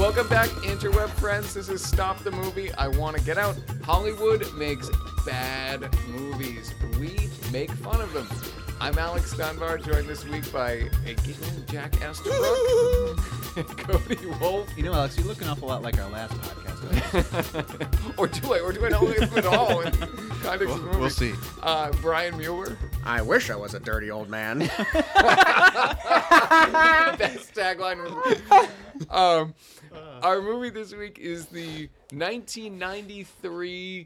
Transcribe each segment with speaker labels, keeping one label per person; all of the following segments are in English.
Speaker 1: Welcome back, interweb friends. This is Stop the Movie. I Want to Get Out. Hollywood makes bad movies. We make fun of them. I'm Alex Dunbar, joined this week by a giggling Jack Estabrook and Cody Wolf.
Speaker 2: You know, Alex, you look an awful lot like our last podcast.
Speaker 1: Or do I not look at all in context of the movie?
Speaker 2: We'll see.
Speaker 1: Brian Mueller.
Speaker 3: I wish I was a dirty old man.
Speaker 1: Best tagline. Our movie this week is the 1993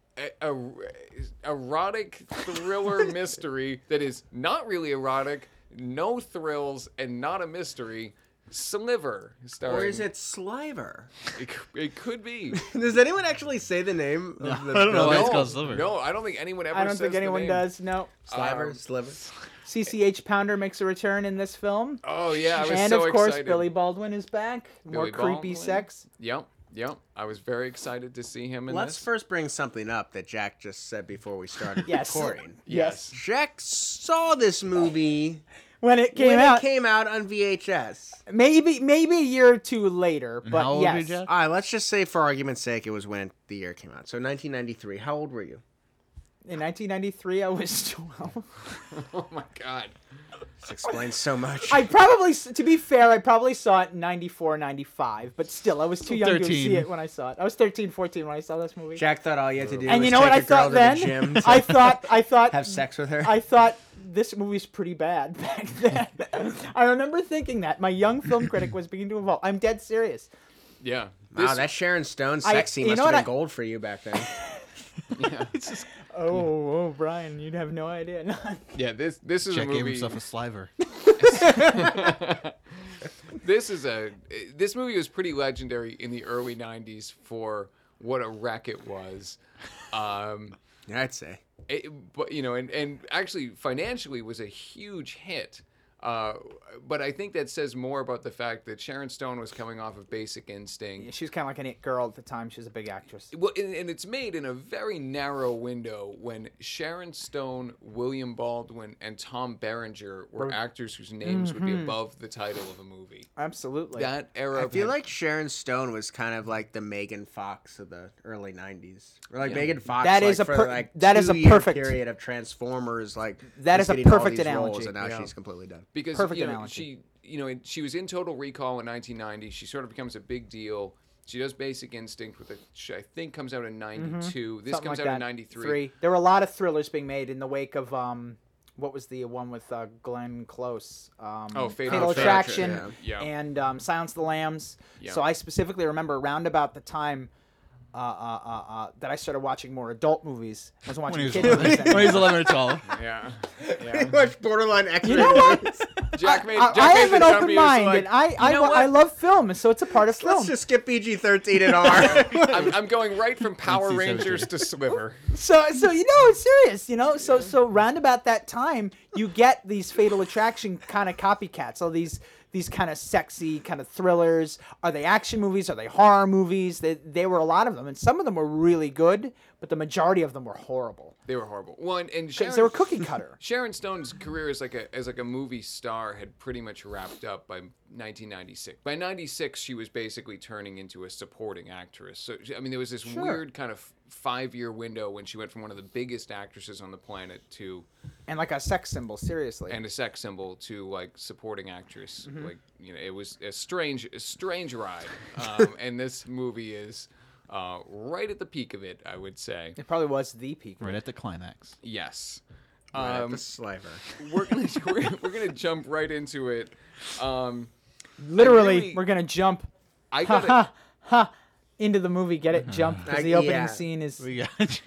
Speaker 1: erotic thriller mystery that is not really erotic, no thrills, and not a mystery. Sliver.
Speaker 3: Or is it Sliver?
Speaker 1: It could be.
Speaker 3: Does anyone actually say the name of the
Speaker 2: I don't know why
Speaker 3: film?
Speaker 2: it's called Sliver.
Speaker 1: No, I don't think anyone ever
Speaker 4: I don't
Speaker 1: says
Speaker 4: think
Speaker 1: the
Speaker 4: anyone
Speaker 1: name.
Speaker 4: does. No.
Speaker 3: Sliver? Sliver?
Speaker 4: CCH Pounder makes a return in this film.
Speaker 1: Oh, yeah, I was
Speaker 4: And
Speaker 1: so
Speaker 4: of course,
Speaker 1: excited.
Speaker 4: Billy Baldwin is back. More
Speaker 1: Billy
Speaker 4: creepy
Speaker 1: Baldwin.
Speaker 4: sex.
Speaker 1: Yep. I was very excited to see him in
Speaker 3: Let's
Speaker 1: this.
Speaker 3: first bring something up that Jack just said before we started
Speaker 4: Yes.
Speaker 3: recording.
Speaker 4: Yes.
Speaker 3: Jack saw this movie
Speaker 4: When it came
Speaker 3: when
Speaker 4: out,
Speaker 3: it came out on VHS.
Speaker 4: maybe a year or two later, but
Speaker 2: how old were you,
Speaker 4: yes.
Speaker 2: Jack?
Speaker 3: All right, let's just say for argument's sake it was when the year came out. So 1993. How old were you?
Speaker 4: In 1993, I was 12.
Speaker 1: Oh, my God.
Speaker 3: This explains so much.
Speaker 4: I probably, to be fair, I probably saw it in 94, 95, but still, I was too young to
Speaker 2: 13.
Speaker 4: see it when I saw it. I was 13, 14 when I saw this movie.
Speaker 3: Jack thought all you had to do
Speaker 4: And
Speaker 3: was
Speaker 4: you know
Speaker 3: take
Speaker 4: what I
Speaker 3: a girl
Speaker 4: thought
Speaker 3: to
Speaker 4: then?
Speaker 3: the gym to
Speaker 4: I thought
Speaker 3: have sex with her.
Speaker 4: I thought this movie's pretty bad back then. I remember thinking that. My young film critic was beginning to evolve. I'm dead serious.
Speaker 1: Yeah.
Speaker 3: Wow, that Sharon Stone sex scene
Speaker 4: you
Speaker 3: must
Speaker 4: know
Speaker 3: have
Speaker 4: what
Speaker 3: been gold for you back then.
Speaker 1: Yeah.
Speaker 4: Oh, Brian, you'd have no idea.
Speaker 1: Yeah, this is
Speaker 2: Jack
Speaker 1: a
Speaker 2: gave
Speaker 1: movie.
Speaker 2: himself a sliver.
Speaker 1: This movie was pretty legendary in the early 90s for what a wreck it was.
Speaker 3: I'd say.
Speaker 1: But and actually financially was a huge hit. But I think that says more about the fact that Sharon Stone was coming off of Basic Instinct.
Speaker 4: She was kind of like an it girl at the time. She was a big actress.
Speaker 1: Well, and it's made in a very narrow window when Sharon Stone, William Baldwin, and Tom Berenger were actors whose names would be above the title of a movie.
Speaker 4: Absolutely.
Speaker 1: That era.
Speaker 3: I feel like Sharon Stone was kind of like the Megan Fox of the early 90s. Or like Megan Fox
Speaker 4: That
Speaker 3: like,
Speaker 4: is a
Speaker 3: for
Speaker 4: per-
Speaker 3: like
Speaker 4: that is a
Speaker 3: 2-year
Speaker 4: perfect-
Speaker 3: period of Transformers like
Speaker 4: That
Speaker 3: just
Speaker 4: is a
Speaker 3: getting all
Speaker 4: perfect
Speaker 3: these
Speaker 4: analogy.
Speaker 3: roles, and now
Speaker 1: Yeah.
Speaker 3: she's completely done.
Speaker 1: because
Speaker 4: Perfect analogy.
Speaker 1: she was in Total Recall in 1990. She sort of becomes a big deal. She does Basic Instinct, which I think comes out in 92. This
Speaker 4: Something
Speaker 1: comes
Speaker 4: like
Speaker 1: out
Speaker 4: that.
Speaker 1: in 93.
Speaker 4: There were a lot of thrillers being made in the wake of what was the one with Glenn Close?
Speaker 1: Fatal
Speaker 4: Attraction
Speaker 1: yeah.
Speaker 4: and Silence of the Lambs.
Speaker 1: Yeah.
Speaker 4: So I specifically remember around about the time that I started watching more adult movies. I wasn't watching kid movies
Speaker 2: when he was
Speaker 4: anymore.
Speaker 2: 11 or 12.
Speaker 1: Yeah.
Speaker 3: Pretty much borderline X-rated.
Speaker 4: You know what?
Speaker 1: Jack made.
Speaker 4: I
Speaker 1: Jack
Speaker 4: have
Speaker 1: made
Speaker 4: an
Speaker 1: the jump.
Speaker 4: open
Speaker 1: He was
Speaker 4: mind,
Speaker 1: like,
Speaker 4: and I
Speaker 1: know what?
Speaker 4: love film, so it's a part of film.
Speaker 3: Let's just skip PG-13 and R.
Speaker 1: I'm going right from Power
Speaker 2: NC-17.
Speaker 1: Rangers to Sliver.
Speaker 4: So it's serious, So round about that time, you get these Fatal Attraction kind of copycats. All these kind of sexy kind of thrillers. Are they action movies? Are they horror movies? They were a lot of them, and some of them were really good, but the majority of them were horrible.
Speaker 1: They were horrible. One and
Speaker 4: Because they were cookie cutter.
Speaker 1: Sharon Stone's career as like a movie star had pretty much wrapped up by 1996. By 96, she was basically turning into a supporting actress. So I mean, there was this weird kind of 5-year window when she went from one of the biggest actresses on the planet to
Speaker 4: And like a sex symbol, seriously.
Speaker 1: and a sex symbol to like supporting actress. Like it was a strange ride. And this movie is right at the peak of it, I would say.
Speaker 4: It probably was the peak.
Speaker 2: Right at the climax.
Speaker 1: Yes.
Speaker 3: The Sliver.
Speaker 1: We're gonna jump right into it.
Speaker 4: Literally,
Speaker 1: really-
Speaker 4: we're going to jump
Speaker 1: I gotta.
Speaker 4: into the movie, get it, jump, because the opening
Speaker 3: Yeah.
Speaker 4: scene is...
Speaker 2: We got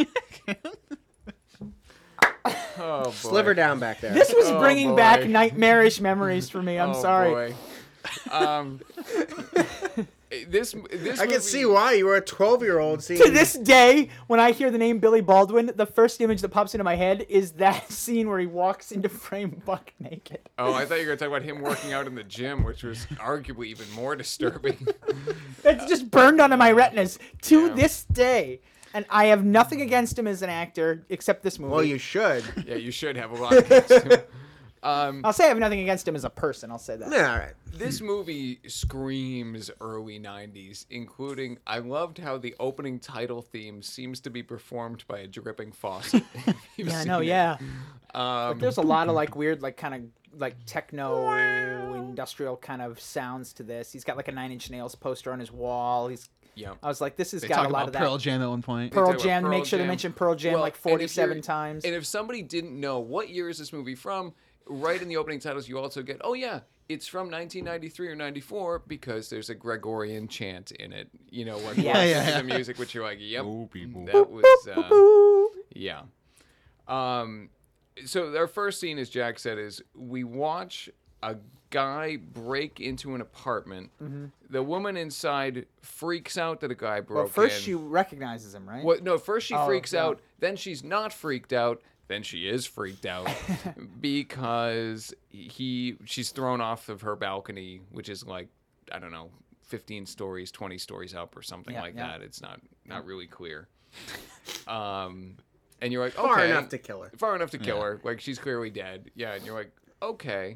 Speaker 1: Oh boy.
Speaker 3: Sliver down back there.
Speaker 4: This was
Speaker 1: Oh,
Speaker 4: bringing
Speaker 1: boy.
Speaker 4: back nightmarish memories for me. I'm
Speaker 1: Oh,
Speaker 4: sorry.
Speaker 1: boy. This
Speaker 3: I can
Speaker 1: movie-
Speaker 3: see why you were a 12-year-old seeing
Speaker 4: To this day, when I hear the name Billy Baldwin, the first image that pops into my head is that scene where he walks into frame buck naked.
Speaker 1: Oh, I thought you were gonna talk about him working out in the gym, which was arguably even more disturbing.
Speaker 4: It's just burned onto my retinas to
Speaker 1: Yeah.
Speaker 4: this day. And I have nothing against him as an actor, except this movie.
Speaker 3: Well, you should.
Speaker 1: Yeah, you should have a lot against him.
Speaker 4: I'll say I have nothing against him as a person. I'll say that.
Speaker 3: Yeah, all right.
Speaker 1: This movie screams early 90s, including, I loved how the opening title theme seems to be performed by a dripping faucet. You've
Speaker 4: Yeah, I
Speaker 1: seen
Speaker 4: know.
Speaker 1: it.
Speaker 4: Yeah. But there's a lot of like weird, like kind of like techno industrial kind of sounds to this. He's got like a Nine Inch Nails poster on his wall.
Speaker 1: Yeah.
Speaker 4: I was like, this has
Speaker 2: They
Speaker 4: got
Speaker 2: talk
Speaker 4: a lot
Speaker 2: about
Speaker 4: of that.
Speaker 2: Pearl Jam at one point.
Speaker 4: Pearl
Speaker 1: talk about
Speaker 4: Jam.
Speaker 1: Pearl
Speaker 4: Make sure to
Speaker 1: Jam.
Speaker 4: mention Pearl Jam
Speaker 1: Well,
Speaker 4: like
Speaker 1: and if
Speaker 4: 47
Speaker 1: you're-
Speaker 4: times.
Speaker 1: And if somebody didn't know what year is this movie from, right in the opening titles, you also get, oh yeah, it's from 1993 or 94 because there's a Gregorian chant in it. You know, when
Speaker 4: Yeah,
Speaker 2: yeah.
Speaker 1: the music, which you're like, yep,
Speaker 2: Oh, people.
Speaker 1: that was, yeah. So our first scene, as Jack said, is we watch a guy break into an apartment. The woman inside freaks out that a guy broke
Speaker 4: well, first
Speaker 1: in.
Speaker 4: she recognizes him, right?
Speaker 1: Well, no, first she
Speaker 4: Oh,
Speaker 1: freaks
Speaker 4: yeah.
Speaker 1: out, then she's not freaked out, then she is freaked out because she's thrown off of her balcony, which is like, I don't know, 15 stories, 20 stories up or something
Speaker 4: Yeah,
Speaker 1: like
Speaker 4: yeah.
Speaker 1: that. It's not really clear. And you're like, okay.
Speaker 3: Far enough to kill her.
Speaker 1: Far enough to kill her. Like, she's clearly dead. Yeah, and you're like, okay.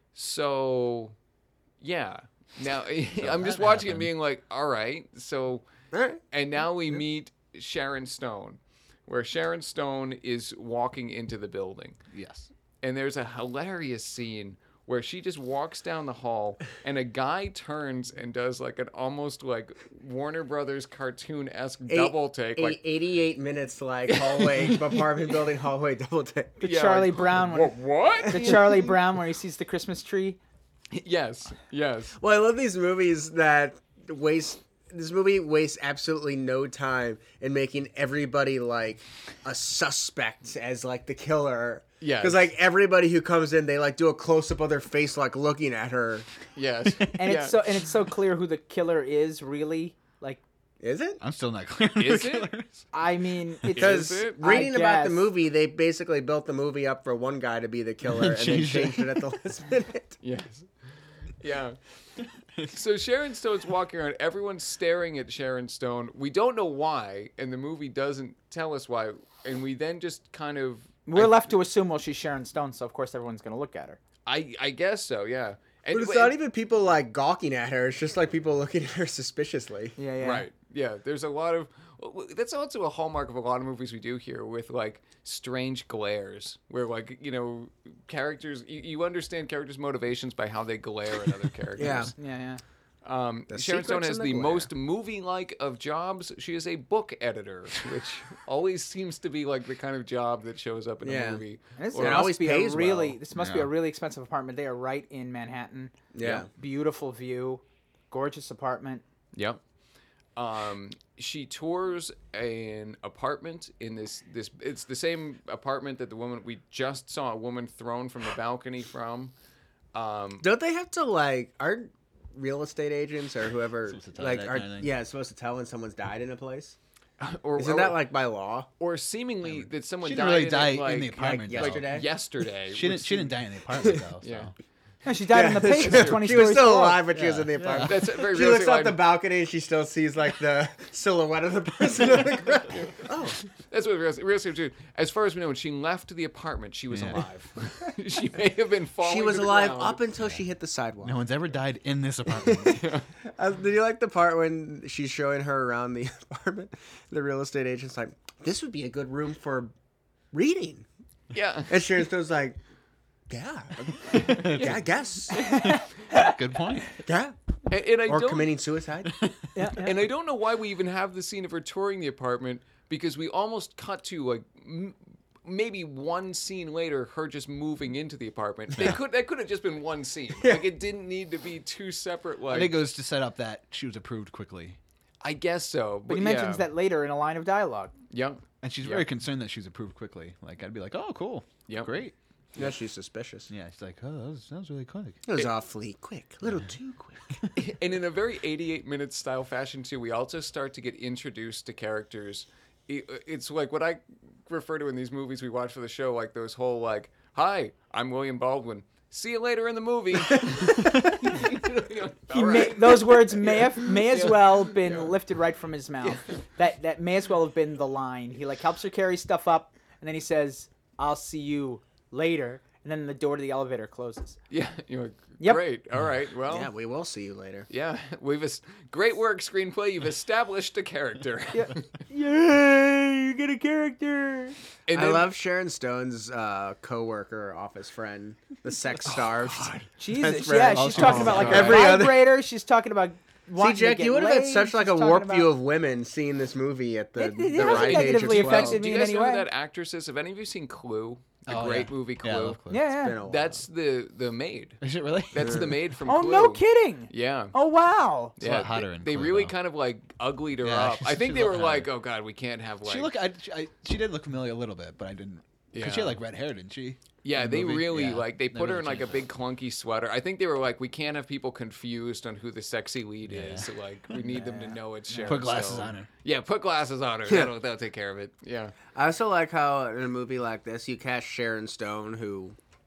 Speaker 1: So, yeah. Now, I'm just
Speaker 2: that
Speaker 1: watching it
Speaker 2: happened.
Speaker 1: being like, all right, so...
Speaker 3: All right.
Speaker 1: And now we meet Sharon Stone, where Sharon Stone is walking into the building.
Speaker 2: Yes.
Speaker 1: And there's a hilarious scene where she just walks down the hall and a guy turns and does like an almost like Warner Brothers cartoon-esque double take. Like,
Speaker 3: 88 minutes, like, hallway, apartment building hallway double take.
Speaker 4: the
Speaker 1: yeah,
Speaker 4: Charlie
Speaker 1: like,
Speaker 4: Brown one.
Speaker 1: What?
Speaker 4: The Charlie Brown where he sees the Christmas tree.
Speaker 1: Yes, yes.
Speaker 3: Well, I love these movies that this movie wastes absolutely no time in making everybody like a suspect as like the killer.
Speaker 1: Yes.
Speaker 3: Because like everybody who comes in, they like do a close up of their face, like looking at her.
Speaker 1: Yes.
Speaker 4: And
Speaker 1: Yeah.
Speaker 4: it's so clear who the killer is, really. Like,
Speaker 3: Is it?
Speaker 2: I'm still not clear.
Speaker 1: Is
Speaker 2: who the
Speaker 1: it?
Speaker 2: killer is.
Speaker 4: I mean, it's
Speaker 3: Because
Speaker 1: it?
Speaker 3: reading
Speaker 4: I
Speaker 3: about the
Speaker 4: guess.
Speaker 3: movie, they basically built the movie up for one guy to be the killer and then
Speaker 2: Changed it.
Speaker 3: changed it at the last minute.
Speaker 1: Yes. Yeah. So Sharon Stone's walking around. Everyone's staring at Sharon Stone. We don't know why, and the movie doesn't tell us why. And we then just kind of...
Speaker 4: we're left to assume, well, she's Sharon Stone, so of course everyone's going to look at her.
Speaker 1: I guess so, yeah. And,
Speaker 3: But it's not even people like gawking at her. It's just like people looking at her suspiciously.
Speaker 4: Yeah, yeah.
Speaker 1: Right. Yeah. There's a lot of... That's also a hallmark of a lot of movies we do here with, like, strange glares. Where, like, you know, characters... You understand characters' motivations by how they glare at other characters.
Speaker 3: Yeah.
Speaker 4: Yeah, yeah.
Speaker 3: The
Speaker 1: Sharon Stone
Speaker 3: secrets
Speaker 1: has
Speaker 3: in
Speaker 1: the
Speaker 3: the glare.
Speaker 1: most movie-like of jobs. She is a book editor, which always seems to be like the kind of job that shows up in a
Speaker 3: Yeah.
Speaker 1: movie.
Speaker 4: And this
Speaker 1: Or-
Speaker 3: it
Speaker 4: must
Speaker 3: always
Speaker 4: be
Speaker 3: pays
Speaker 4: a really
Speaker 3: well.
Speaker 4: this must be
Speaker 2: Yeah.
Speaker 4: a really expensive apartment. They are right in Manhattan.
Speaker 3: Yeah.
Speaker 4: Beautiful view, gorgeous apartment.
Speaker 1: Yep. She tours an apartment in this. It's the same apartment that the woman we just saw a woman thrown from the balcony from.
Speaker 3: Don't they have to like aren't real estate agents or whoever
Speaker 2: Supposed to tell
Speaker 3: like
Speaker 2: that
Speaker 3: are
Speaker 2: kind of thing?
Speaker 3: yeah supposed to tell when someone's died in a place?
Speaker 1: Or
Speaker 3: Isn't that like by law?
Speaker 1: or seemingly that someone
Speaker 2: She
Speaker 1: died
Speaker 2: didn't really
Speaker 1: in
Speaker 2: die
Speaker 1: it, like,
Speaker 2: in the apartment.
Speaker 3: like
Speaker 2: though.
Speaker 3: yesterday?
Speaker 1: yesterday.
Speaker 2: She
Speaker 1: which
Speaker 2: didn't die in the apartment though. So.
Speaker 1: Yeah.
Speaker 4: No, she died in the
Speaker 3: that's
Speaker 4: pig.
Speaker 3: true.
Speaker 4: 20
Speaker 3: She was
Speaker 4: stories
Speaker 3: still
Speaker 4: tall.
Speaker 3: alive, but she was
Speaker 2: Yeah.
Speaker 3: in the apartment.
Speaker 1: That's a very
Speaker 3: She looks
Speaker 1: realistic
Speaker 3: out
Speaker 1: line.
Speaker 3: the balcony and she still sees like the silhouette of the person on the ground. Oh,
Speaker 1: That's what realistic too. As far as we know, when she left the apartment, she was
Speaker 2: Yeah.
Speaker 1: alive. She may have been falling.
Speaker 3: she was
Speaker 1: to the
Speaker 3: alive
Speaker 1: ground.
Speaker 3: up until she hit the sidewalk.
Speaker 2: No one's ever died in this apartment.
Speaker 3: Did you like the part when she's showing her around the apartment? The real estate agent's like, "This would be a good room for reading,"
Speaker 1: Yeah.
Speaker 3: and Sharon Stone's like, "Yeah, yeah, I guess,
Speaker 2: Good point.
Speaker 3: yeah."
Speaker 1: And I
Speaker 3: Or
Speaker 1: don't.
Speaker 3: committing suicide.
Speaker 4: Yeah, yeah.
Speaker 1: And I don't know why we even have the scene of her touring the apartment because we almost cut to like maybe one scene later, her just moving into the apartment. That could have just been one scene. Like it didn't need to be two separate.
Speaker 2: I
Speaker 1: Like
Speaker 2: think it was to set up that she was approved quickly.
Speaker 1: I guess so. But
Speaker 4: But he mentions that later in a line of dialogue.
Speaker 1: Yeah.
Speaker 2: And she's
Speaker 1: Yeah.
Speaker 2: very concerned that she was approved quickly. Like, I'd be like, oh, cool.
Speaker 1: Yep.
Speaker 2: Great.
Speaker 3: No, she's suspicious.
Speaker 2: Yeah, she's like, oh, that was really quick.
Speaker 3: It was awfully quick, a little too quick.
Speaker 1: And in a very 88 minutes style fashion too, we also start to get introduced to characters. It's like what I refer to in these movies we watch for the show, like those whole like, "Hi, I'm William Baldwin. See you later in the movie." All right.
Speaker 4: Those words may as well been lifted right from his mouth. That may as well have been the line. He like helps her carry stuff up, and then he says, "I'll see you later." and then the door to the elevator closes.
Speaker 1: Yeah, you're like,
Speaker 4: Yep.
Speaker 1: great. All right, well,
Speaker 3: Yeah, we will see you later.
Speaker 1: yeah, great work, screenplay. You've established a character.
Speaker 4: Yay! You get a character.
Speaker 1: And
Speaker 3: I
Speaker 1: then-
Speaker 3: love Sharon Stone's co-worker, office friend, the sex starved.
Speaker 4: Jesus,
Speaker 3: That's right.
Speaker 4: yeah,
Speaker 3: Oh,
Speaker 4: she's
Speaker 2: she
Speaker 4: talking
Speaker 2: was
Speaker 4: about like a
Speaker 3: every other-
Speaker 4: vibrator. She's talking about.
Speaker 3: See,
Speaker 4: wanting to
Speaker 3: Jack,
Speaker 4: get
Speaker 3: you would have had
Speaker 4: laid.
Speaker 3: such like
Speaker 4: She's
Speaker 3: a
Speaker 4: talking
Speaker 3: warped
Speaker 4: about-
Speaker 3: view of women seeing this movie at the
Speaker 4: It
Speaker 3: the
Speaker 4: hasn't
Speaker 3: right age of
Speaker 4: negatively
Speaker 3: 12.
Speaker 4: affected
Speaker 1: Do
Speaker 4: me
Speaker 1: you
Speaker 4: in
Speaker 1: guys
Speaker 4: any
Speaker 1: know who
Speaker 4: way.
Speaker 1: that actress is? Have any of you seen Clue? The
Speaker 2: Oh,
Speaker 1: great
Speaker 2: yeah.
Speaker 1: movie Clue.
Speaker 2: Yeah, I love Clue.
Speaker 4: Yeah,
Speaker 3: It's
Speaker 4: yeah.
Speaker 3: been a while.
Speaker 1: That's the maid.
Speaker 2: Is it really?
Speaker 1: That's the maid from
Speaker 4: Oh,
Speaker 1: Clue.
Speaker 4: no kidding.
Speaker 1: Yeah.
Speaker 4: Oh, wow.
Speaker 2: It's a lot hotter in
Speaker 1: They
Speaker 2: Clue,
Speaker 1: really
Speaker 2: though.
Speaker 1: kind of like uglied her
Speaker 2: Yeah,
Speaker 1: up. I think
Speaker 2: she
Speaker 1: they were
Speaker 2: looked
Speaker 1: like,
Speaker 2: hotter.
Speaker 1: "Oh God, we can't have like."
Speaker 2: She did look familiar a little bit, but I didn't. Because she
Speaker 1: Yeah.
Speaker 2: had like red hair, didn't she?
Speaker 1: Yeah,
Speaker 2: in the
Speaker 1: they
Speaker 2: movie?
Speaker 1: really
Speaker 2: Yeah.
Speaker 1: like they put her in like a
Speaker 2: changed
Speaker 1: big clunky sweater. I think they were like, we can't have people confused on who the sexy lead
Speaker 2: Yeah.
Speaker 1: is. So, like, we need them to know it's Sharon.
Speaker 2: Put glasses
Speaker 1: Stone.
Speaker 2: on her.
Speaker 1: Yeah, put glasses on her. That'll take care of it. Yeah.
Speaker 3: I also like how in a movie like this you cast Sharon Stone, who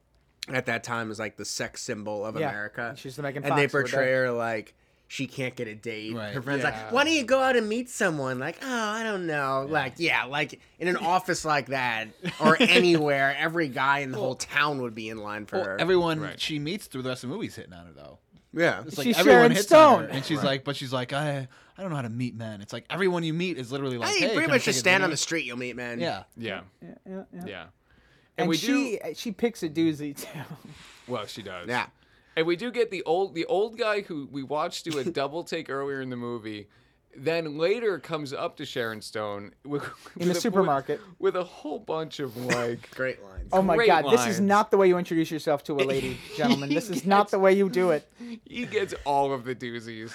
Speaker 3: at that time was like the sex symbol of
Speaker 4: Yeah.
Speaker 3: America.
Speaker 4: She's the Megan
Speaker 3: and they
Speaker 4: Fox of her
Speaker 3: portray
Speaker 4: day.
Speaker 3: her like she can't get a date.
Speaker 2: Right.
Speaker 3: Her friend's
Speaker 1: Yeah.
Speaker 3: like, "Why don't you go out and meet someone?" Like, "Oh, I don't know." Like, yeah, like in an office like that or anywhere, every guy in the whole town would be in line for
Speaker 2: Well,
Speaker 3: her.
Speaker 2: everyone
Speaker 1: Right.
Speaker 2: she meets through the rest of the movie's hitting on her though.
Speaker 3: Yeah.
Speaker 2: It's like
Speaker 4: She's
Speaker 2: everyone
Speaker 4: Sharon
Speaker 2: hits on her,
Speaker 4: Stone.
Speaker 2: and she's like, but she's like, I don't know how to meet men. It's like everyone you meet is literally like,
Speaker 3: Hey,
Speaker 2: hey,
Speaker 3: you pretty
Speaker 2: can I
Speaker 3: much
Speaker 2: take
Speaker 3: just
Speaker 2: a
Speaker 3: stand on
Speaker 2: dinner?
Speaker 3: the street, you'll meet, man.
Speaker 2: Yeah.
Speaker 1: Yeah.
Speaker 4: Yeah.
Speaker 1: Yeah.
Speaker 4: And
Speaker 1: we
Speaker 4: she picks a doozy, too.
Speaker 1: Well, she does.
Speaker 3: Yeah.
Speaker 1: And we do get the old guy who we watched do a double take earlier in the movie. Then later comes up to Sharon Stone
Speaker 4: In the supermarket.
Speaker 1: with a whole bunch of like
Speaker 3: Great lines.
Speaker 4: Oh, my
Speaker 1: Great
Speaker 4: God. This is
Speaker 1: lines.
Speaker 4: not the way you introduce yourself to a lady, gentlemen. This is not the way you do it.
Speaker 1: He gets all of the doozies.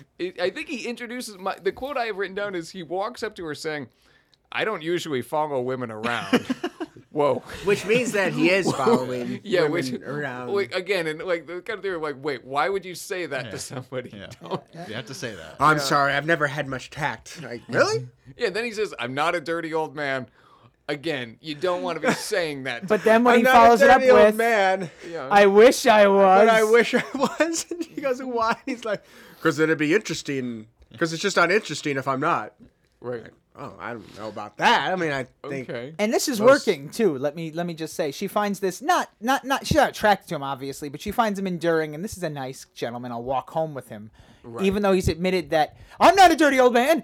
Speaker 1: I think he introduces the quote I have written down is he walks up to her saying, "I don't usually follow women around." Whoa.
Speaker 3: Which means that he is following
Speaker 1: Yeah,
Speaker 3: women around.
Speaker 1: like, again, and like the kind of thing like, wait, why would you say that to somebody?
Speaker 2: Yeah.
Speaker 1: Don't-
Speaker 2: You have to say that.
Speaker 3: I'm sorry, I've never had much tact. Like, really?
Speaker 1: Yeah, then he says, "I'm not a dirty old man." Again, you don't want to be saying that.
Speaker 4: But then when
Speaker 3: I'm
Speaker 4: he
Speaker 3: not
Speaker 4: follows
Speaker 3: a
Speaker 4: it up
Speaker 3: dirty old
Speaker 4: with,
Speaker 3: man,
Speaker 1: yeah.
Speaker 4: I wish I was.
Speaker 3: but I wish I was. And she goes, "Why?" He's like, "Because it'd be interesting. Because it's just not interesting if I'm not."
Speaker 1: right.
Speaker 3: Oh, I don't know about that. I mean, I think
Speaker 1: Okay.
Speaker 4: And this is
Speaker 3: Most-
Speaker 4: working too. Let me just say, she finds this not she's not attracted to him obviously, but she finds him enduring. And this is a nice gentleman. I'll walk home with him, even though he's admitted that I'm not a dirty old man.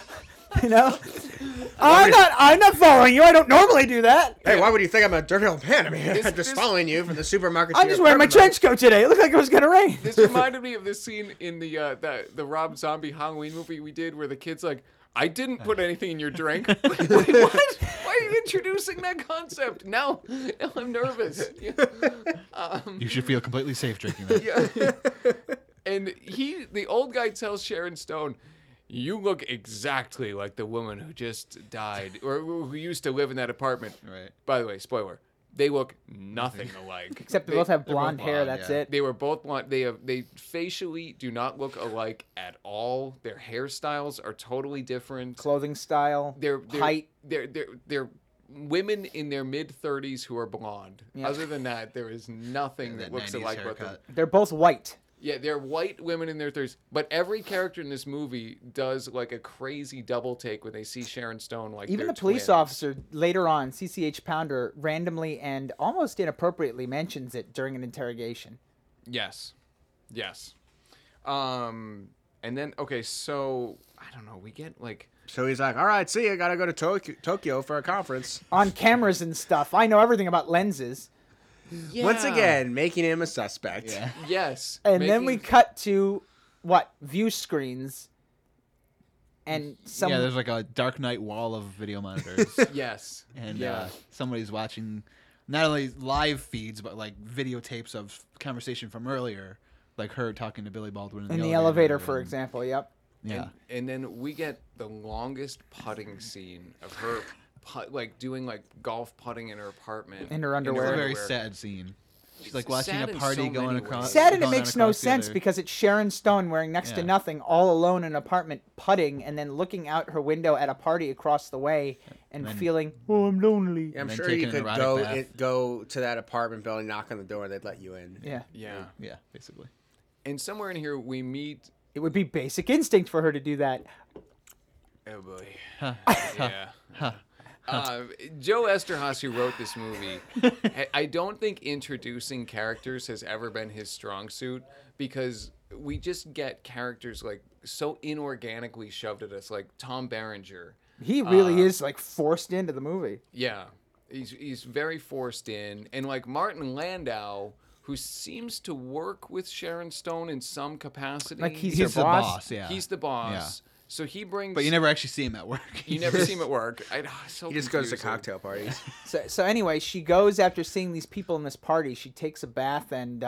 Speaker 4: You know, I'm not following you. I don't normally do that.
Speaker 3: Hey, why would you think I'm a dirty old man? I mean, I'm just
Speaker 1: this-
Speaker 3: following you from the supermarket. to
Speaker 4: I'm
Speaker 3: your
Speaker 4: just wearing my
Speaker 3: apartment.
Speaker 4: trench coat today. It looked like it was gonna rain.
Speaker 1: This reminded me of this scene in the Rob Zombie Halloween movie we did where the kid's like, "I didn't put anything in your drink." Wait, what? Why are you introducing that concept? Now I'm nervous.
Speaker 2: You should feel completely safe drinking that.
Speaker 1: Yeah. And the old guy tells Sharon Stone, "You look exactly like the woman who just died or who used to live in that apartment."
Speaker 2: Right.
Speaker 1: By the way, spoiler, they look nothing alike.
Speaker 4: Except they both have
Speaker 2: they're both
Speaker 4: blonde hair.
Speaker 2: blonde,
Speaker 4: That's
Speaker 2: yeah.
Speaker 4: it.
Speaker 1: They were both blonde. They facially do not look alike at all. Their hairstyles are totally different.
Speaker 4: Clothing style,
Speaker 1: They're
Speaker 4: height.
Speaker 1: They're women in their mid-30s who are blonde.
Speaker 4: Yeah.
Speaker 1: Other than that, there is nothing that looks
Speaker 2: 90s
Speaker 1: alike about them.
Speaker 2: haircut.
Speaker 4: They're both white.
Speaker 1: Yeah, they're white women in their 30s. But every character in this movie does like a crazy double take when they see Sharon Stone. Like
Speaker 4: Even
Speaker 1: they're
Speaker 4: the police
Speaker 1: twins.
Speaker 4: officer later on, CCH Pounder, randomly and almost inappropriately mentions it during an interrogation.
Speaker 1: Yes. Yes. And then okay, so I don't know. We get like
Speaker 3: So he's like, "All right, see you. Gotta go to Tokyo for a conference."
Speaker 4: On cameras and stuff. I know everything about lenses.
Speaker 3: Once
Speaker 1: yeah.
Speaker 3: again, making him a suspect.
Speaker 2: Yeah.
Speaker 1: Yes.
Speaker 4: And then we
Speaker 1: making-
Speaker 4: cut to, what, view screens. And some...
Speaker 2: Yeah, there's like a Dark Knight wall of video monitors,
Speaker 1: Yes.
Speaker 2: and
Speaker 1: yeah.
Speaker 2: somebody's watching not only live feeds but like videotapes of conversation from earlier, like her talking to Billy Baldwin
Speaker 4: in the elevator, for
Speaker 2: and-
Speaker 4: example, yep.
Speaker 2: Yeah.
Speaker 1: And then we get the longest putting scene of her, like doing like golf putting in her apartment.
Speaker 4: In her
Speaker 2: It's
Speaker 4: underwear.
Speaker 2: a very sad scene. She's like watching
Speaker 1: sad
Speaker 2: a
Speaker 1: in
Speaker 2: party
Speaker 1: so
Speaker 2: going
Speaker 1: many
Speaker 2: across.
Speaker 1: ways.
Speaker 4: Sad and it
Speaker 2: going on
Speaker 4: makes no
Speaker 2: across the
Speaker 4: sense
Speaker 2: other-
Speaker 4: because it's Sharon Stone wearing next to
Speaker 2: Yeah.
Speaker 4: nothing, all alone in an apartment, putting, and then looking out her window at a party across the way and
Speaker 2: then-
Speaker 4: feeling, oh, I'm lonely.
Speaker 3: I'm
Speaker 2: then
Speaker 3: sure you
Speaker 2: taking an
Speaker 3: could
Speaker 2: erotic bath.
Speaker 3: go to that apartment building, knock on the door, they'd let you in.
Speaker 4: Yeah.
Speaker 1: Yeah.
Speaker 2: Yeah, basically.
Speaker 1: And somewhere in here we meet.
Speaker 4: It would be basic instinct for her to do that.
Speaker 1: Oh boy.
Speaker 2: Huh.
Speaker 1: Yeah. Joe Esterhazy, who wrote this movie, I don't think introducing characters has ever been his strong suit, because we just get characters like so inorganically shoved at us, like Tom Berenger.
Speaker 4: He really is like forced into the movie.
Speaker 1: Yeah, he's very forced in, and like Martin Landau, who seems to work with Sharon Stone in some capacity.
Speaker 4: Like he's
Speaker 2: He's
Speaker 4: your
Speaker 2: the
Speaker 4: boss.
Speaker 2: boss, yeah.
Speaker 1: He's the boss. So he brings.
Speaker 2: But you never actually see him at work.
Speaker 1: You never see him at work.
Speaker 3: He just goes to cocktail parties.
Speaker 4: So anyway, she goes after seeing these people in this party. She takes a bath and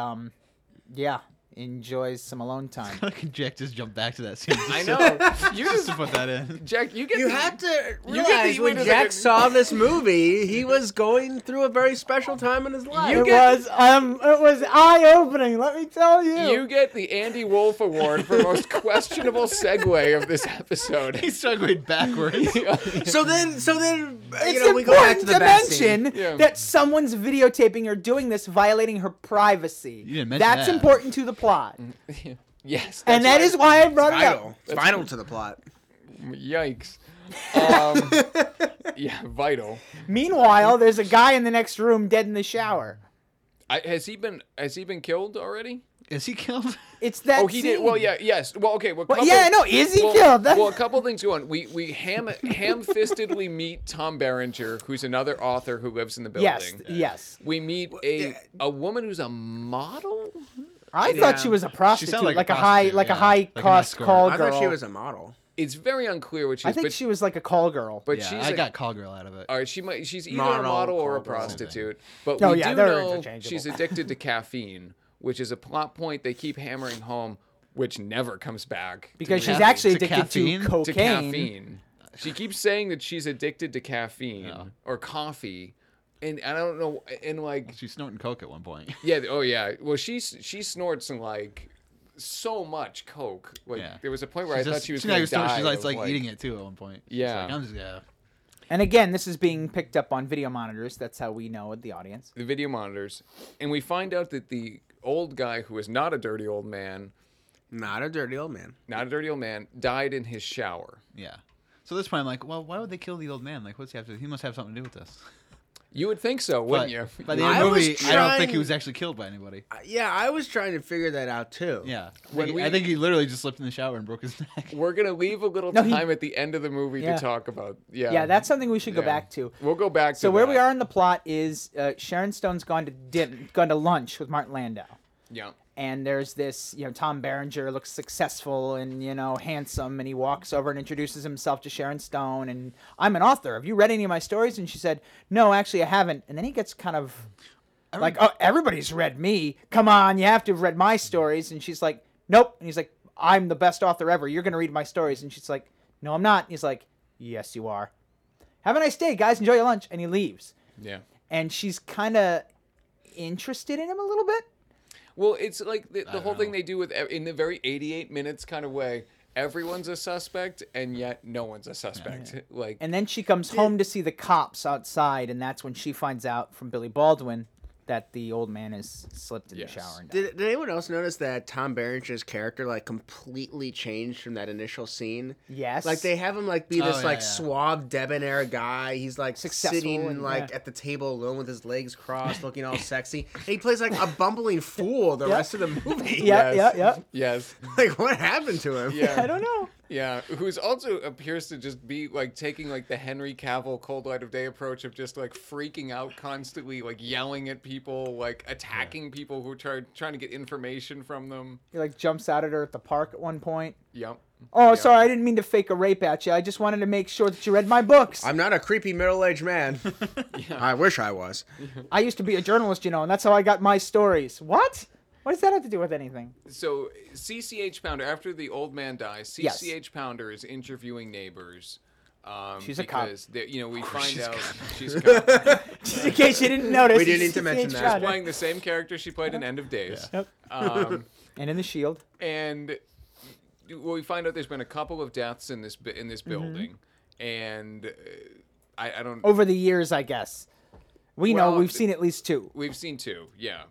Speaker 4: enjoys some alone time.
Speaker 2: Like Jack just jumped back to that scene.
Speaker 1: I know. You
Speaker 2: Just
Speaker 1: just
Speaker 2: to put that in.
Speaker 1: Jack. You get.
Speaker 3: You
Speaker 1: the,
Speaker 3: have to
Speaker 1: get the-
Speaker 3: realize
Speaker 1: wait
Speaker 3: when
Speaker 1: a
Speaker 3: Jack
Speaker 1: second.
Speaker 3: saw this movie, he was going through a very special time in his life.
Speaker 1: You
Speaker 4: It
Speaker 1: get-
Speaker 4: was eye opening. Let me tell you.
Speaker 1: You get the Andy Wolf Award for most questionable segue of this episode.
Speaker 2: He's segued backwards.
Speaker 3: So then,
Speaker 4: It's
Speaker 3: we go back to
Speaker 4: important
Speaker 3: the
Speaker 4: to
Speaker 3: best scene.
Speaker 4: mention
Speaker 1: Yeah.
Speaker 4: that someone's videotaping her doing this, violating her privacy.
Speaker 2: You didn't mention
Speaker 4: That's
Speaker 2: that.
Speaker 4: important to the plot,
Speaker 1: Yes.
Speaker 4: and that is why I brought it up.
Speaker 3: Vital. It's vital to the plot.
Speaker 1: Yikes. Yeah, vital.
Speaker 4: Meanwhile, there's a guy in the next room dead in the shower.
Speaker 1: Has he been killed already?
Speaker 2: Is he killed?
Speaker 4: It's that.
Speaker 1: Oh, he did.
Speaker 4: scene.
Speaker 1: Well, yeah, yes. Well, okay. Well,
Speaker 4: Well, yeah, no, is he killed?
Speaker 1: Well, a couple things go on. We ham-fistedly meet Tom Berenger, who's another author who lives in the building.
Speaker 4: Yes, yes.
Speaker 1: We meet a woman who's a model.
Speaker 4: I thought she was a prostitute,
Speaker 2: like a
Speaker 4: like a
Speaker 2: prostitute,
Speaker 4: high
Speaker 2: yeah.
Speaker 4: high
Speaker 2: Like an
Speaker 4: cost
Speaker 2: escort.
Speaker 4: call
Speaker 3: I
Speaker 4: girl.
Speaker 3: thought she was a model.
Speaker 1: It's very unclear what she
Speaker 4: I
Speaker 1: is,
Speaker 4: think
Speaker 1: but
Speaker 4: she was like a call girl.
Speaker 1: but
Speaker 2: Yeah,
Speaker 1: she's
Speaker 2: I
Speaker 1: a-
Speaker 2: got call girl out of it.
Speaker 1: All right, she's either a
Speaker 3: Model,
Speaker 1: model or a
Speaker 3: call girl.
Speaker 1: prostitute, but
Speaker 4: Oh,
Speaker 1: we
Speaker 4: yeah,
Speaker 1: do
Speaker 4: they're
Speaker 1: know
Speaker 4: interchangeable.
Speaker 1: she's addicted to caffeine, which is a plot point they keep hammering home, which never comes back.
Speaker 4: Because she's
Speaker 2: caffeine?
Speaker 4: actually
Speaker 2: To
Speaker 4: addicted to
Speaker 2: caffeine?
Speaker 4: cocaine.
Speaker 1: To caffeine. She keeps saying that she's addicted to caffeine
Speaker 2: Oh.
Speaker 1: or coffee, and I don't know. And like,
Speaker 2: She's snorting coke at one point.
Speaker 1: yeah, oh yeah. Well, she snorts like so much coke. Like
Speaker 2: Yeah.
Speaker 1: there was a point where I thought she was
Speaker 2: she's
Speaker 1: going
Speaker 2: not
Speaker 1: to
Speaker 2: even
Speaker 1: die.
Speaker 2: She's
Speaker 1: of,
Speaker 2: like eating it too at one point. She's
Speaker 1: Yeah.
Speaker 2: like, I'm just, yeah.
Speaker 4: And again, this is being picked up on video monitors. That's how we know it, the audience.
Speaker 1: the video monitors, and we find out that the old guy who is not a dirty old man,
Speaker 3: Not a dirty old man.
Speaker 1: died in his shower.
Speaker 2: Yeah. So at this point, I'm like, well, why would they kill the old man? Like, what's he have to? He must have something to do with this.
Speaker 1: You would think so, wouldn't you?
Speaker 2: By the end
Speaker 3: I
Speaker 2: of the
Speaker 3: was
Speaker 2: movie, I don't think
Speaker 3: trying-
Speaker 2: he was actually killed by anybody.
Speaker 3: Yeah, I was trying to figure that out too.
Speaker 2: Yeah.
Speaker 1: When
Speaker 2: I think he literally just slipped in the shower and broke his neck.
Speaker 1: We're gonna leave a little
Speaker 4: No, he-
Speaker 1: time at the end of the movie
Speaker 4: Yeah.
Speaker 1: to talk about. Yeah,
Speaker 4: Yeah, that's something we should go
Speaker 1: Yeah.
Speaker 4: back to.
Speaker 1: We'll go back.
Speaker 4: So
Speaker 1: to
Speaker 4: where
Speaker 1: that.
Speaker 4: we are in the plot is Sharon Stone's gone to lunch with Martin Landau.
Speaker 1: Yeah.
Speaker 4: And there's this, Tom Berenger looks successful and, handsome. And he walks over and introduces himself to Sharon Stone. And I'm an author. Have you read any of my stories? And she said, no, actually, I haven't. And then he gets kind of like, oh, everybody's read me. Come on, you have to have read my stories. And she's like, nope. And he's like, I'm the best author ever. You're going to read my stories. And she's like, no, I'm not. And he's like, yes, you are. Have a nice day, guys. Enjoy your lunch. And he leaves.
Speaker 1: Yeah.
Speaker 4: And she's kind of interested in him a little bit.
Speaker 1: Well, it's like the whole thing they do with in the very 88 minutes kind of way. Everyone's a suspect, and yet no one's a suspect. Like,
Speaker 4: And then she comes home to see the cops outside, and that's when she finds out from Billy Baldwin that the old man has slipped in
Speaker 1: Yes.
Speaker 4: the shower and died.
Speaker 3: Did anyone else notice that Tom Berenger's character like completely changed from that initial scene?
Speaker 4: Yes.
Speaker 3: Like they have him like be
Speaker 2: Oh,
Speaker 3: this
Speaker 2: yeah,
Speaker 3: like
Speaker 2: yeah.
Speaker 3: suave debonair guy. He's like
Speaker 4: Successful
Speaker 3: sitting
Speaker 4: and,
Speaker 3: like
Speaker 4: yeah.
Speaker 3: at the table alone with his legs crossed, looking all sexy. And he plays like a bumbling fool the
Speaker 4: Yeah.
Speaker 3: rest of the movie.
Speaker 4: Yeah,
Speaker 1: Yes.
Speaker 4: yeah.
Speaker 1: yes,
Speaker 3: Like what happened to him?
Speaker 1: yeah,
Speaker 4: I don't know.
Speaker 1: yeah. Who's also appears to just be like taking like the Henry Cavill Cold Light of Day approach of just like freaking out constantly, like yelling at people, like attacking people who trying to get information from them.
Speaker 4: He like jumps out at her at the park at one point.
Speaker 1: Yep.
Speaker 4: Oh,
Speaker 1: Yeah.
Speaker 4: sorry, I didn't mean to fake a rape at you. I just wanted to make sure that you read my books.
Speaker 3: I'm not a creepy middle-aged man. I wish I was.
Speaker 4: I used to be a journalist, and that's how I got my stories. What? What does that have to do with anything?
Speaker 1: So CCH Pounder, after the old man dies,
Speaker 4: Yes.
Speaker 1: CCH Pounder is interviewing neighbors.
Speaker 4: She's a cop.
Speaker 1: because we find out she's a cop.
Speaker 4: Just in case you didn't notice.
Speaker 3: We didn't need to mention
Speaker 4: CCH
Speaker 3: that.
Speaker 4: Pounder.
Speaker 1: Playing the same character she played in End of Days.
Speaker 4: Yep. And in the Shield.
Speaker 1: And we find out there's been a couple of deaths in this building, and I don't.
Speaker 4: Over the years, I guess. We know
Speaker 1: Well,
Speaker 4: we've seen at least two.
Speaker 1: We've seen two, yeah.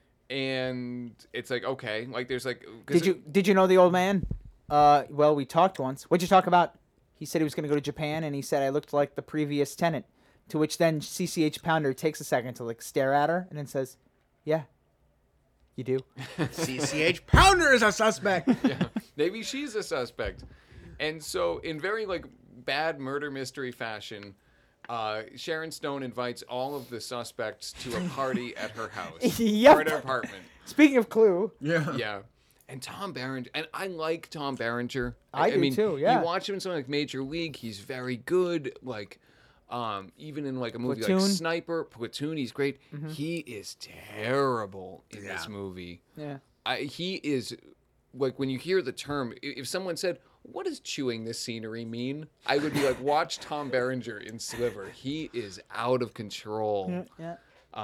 Speaker 1: And it's like okay, like there's like. 'cause
Speaker 4: Did you know the old man? Well, we talked once. What'd you talk about? He said he was going to go to Japan, and he said I looked like the previous tenant. To which then CCH Pounder takes a second to like stare at her and then says, "Yeah, you do."
Speaker 3: CCH Pounder is a suspect.
Speaker 1: Yeah. Maybe she's a suspect. And so, in very like bad murder mystery fashion, Sharon Stone invites all of the suspects to a party at her house
Speaker 4: Yep.
Speaker 1: or at her apartment.
Speaker 4: Speaking of Clue,
Speaker 1: Yeah. And Tom Berenger, and I like Tom Berenger.
Speaker 4: I do
Speaker 1: mean,
Speaker 4: too, yeah.
Speaker 1: You watch him in something like Major League, he's very good. Like, even in like a movie
Speaker 4: Platoon.
Speaker 1: like Sniper, Platoon, he's great. He is terrible in this
Speaker 3: Yeah.
Speaker 1: movie.
Speaker 4: yeah.
Speaker 1: He is, like, when you hear the term, if someone said, "What does chewing this scenery mean?" I would be like, watch Tom Berenger in Sliver. He is out of control.
Speaker 4: Yeah.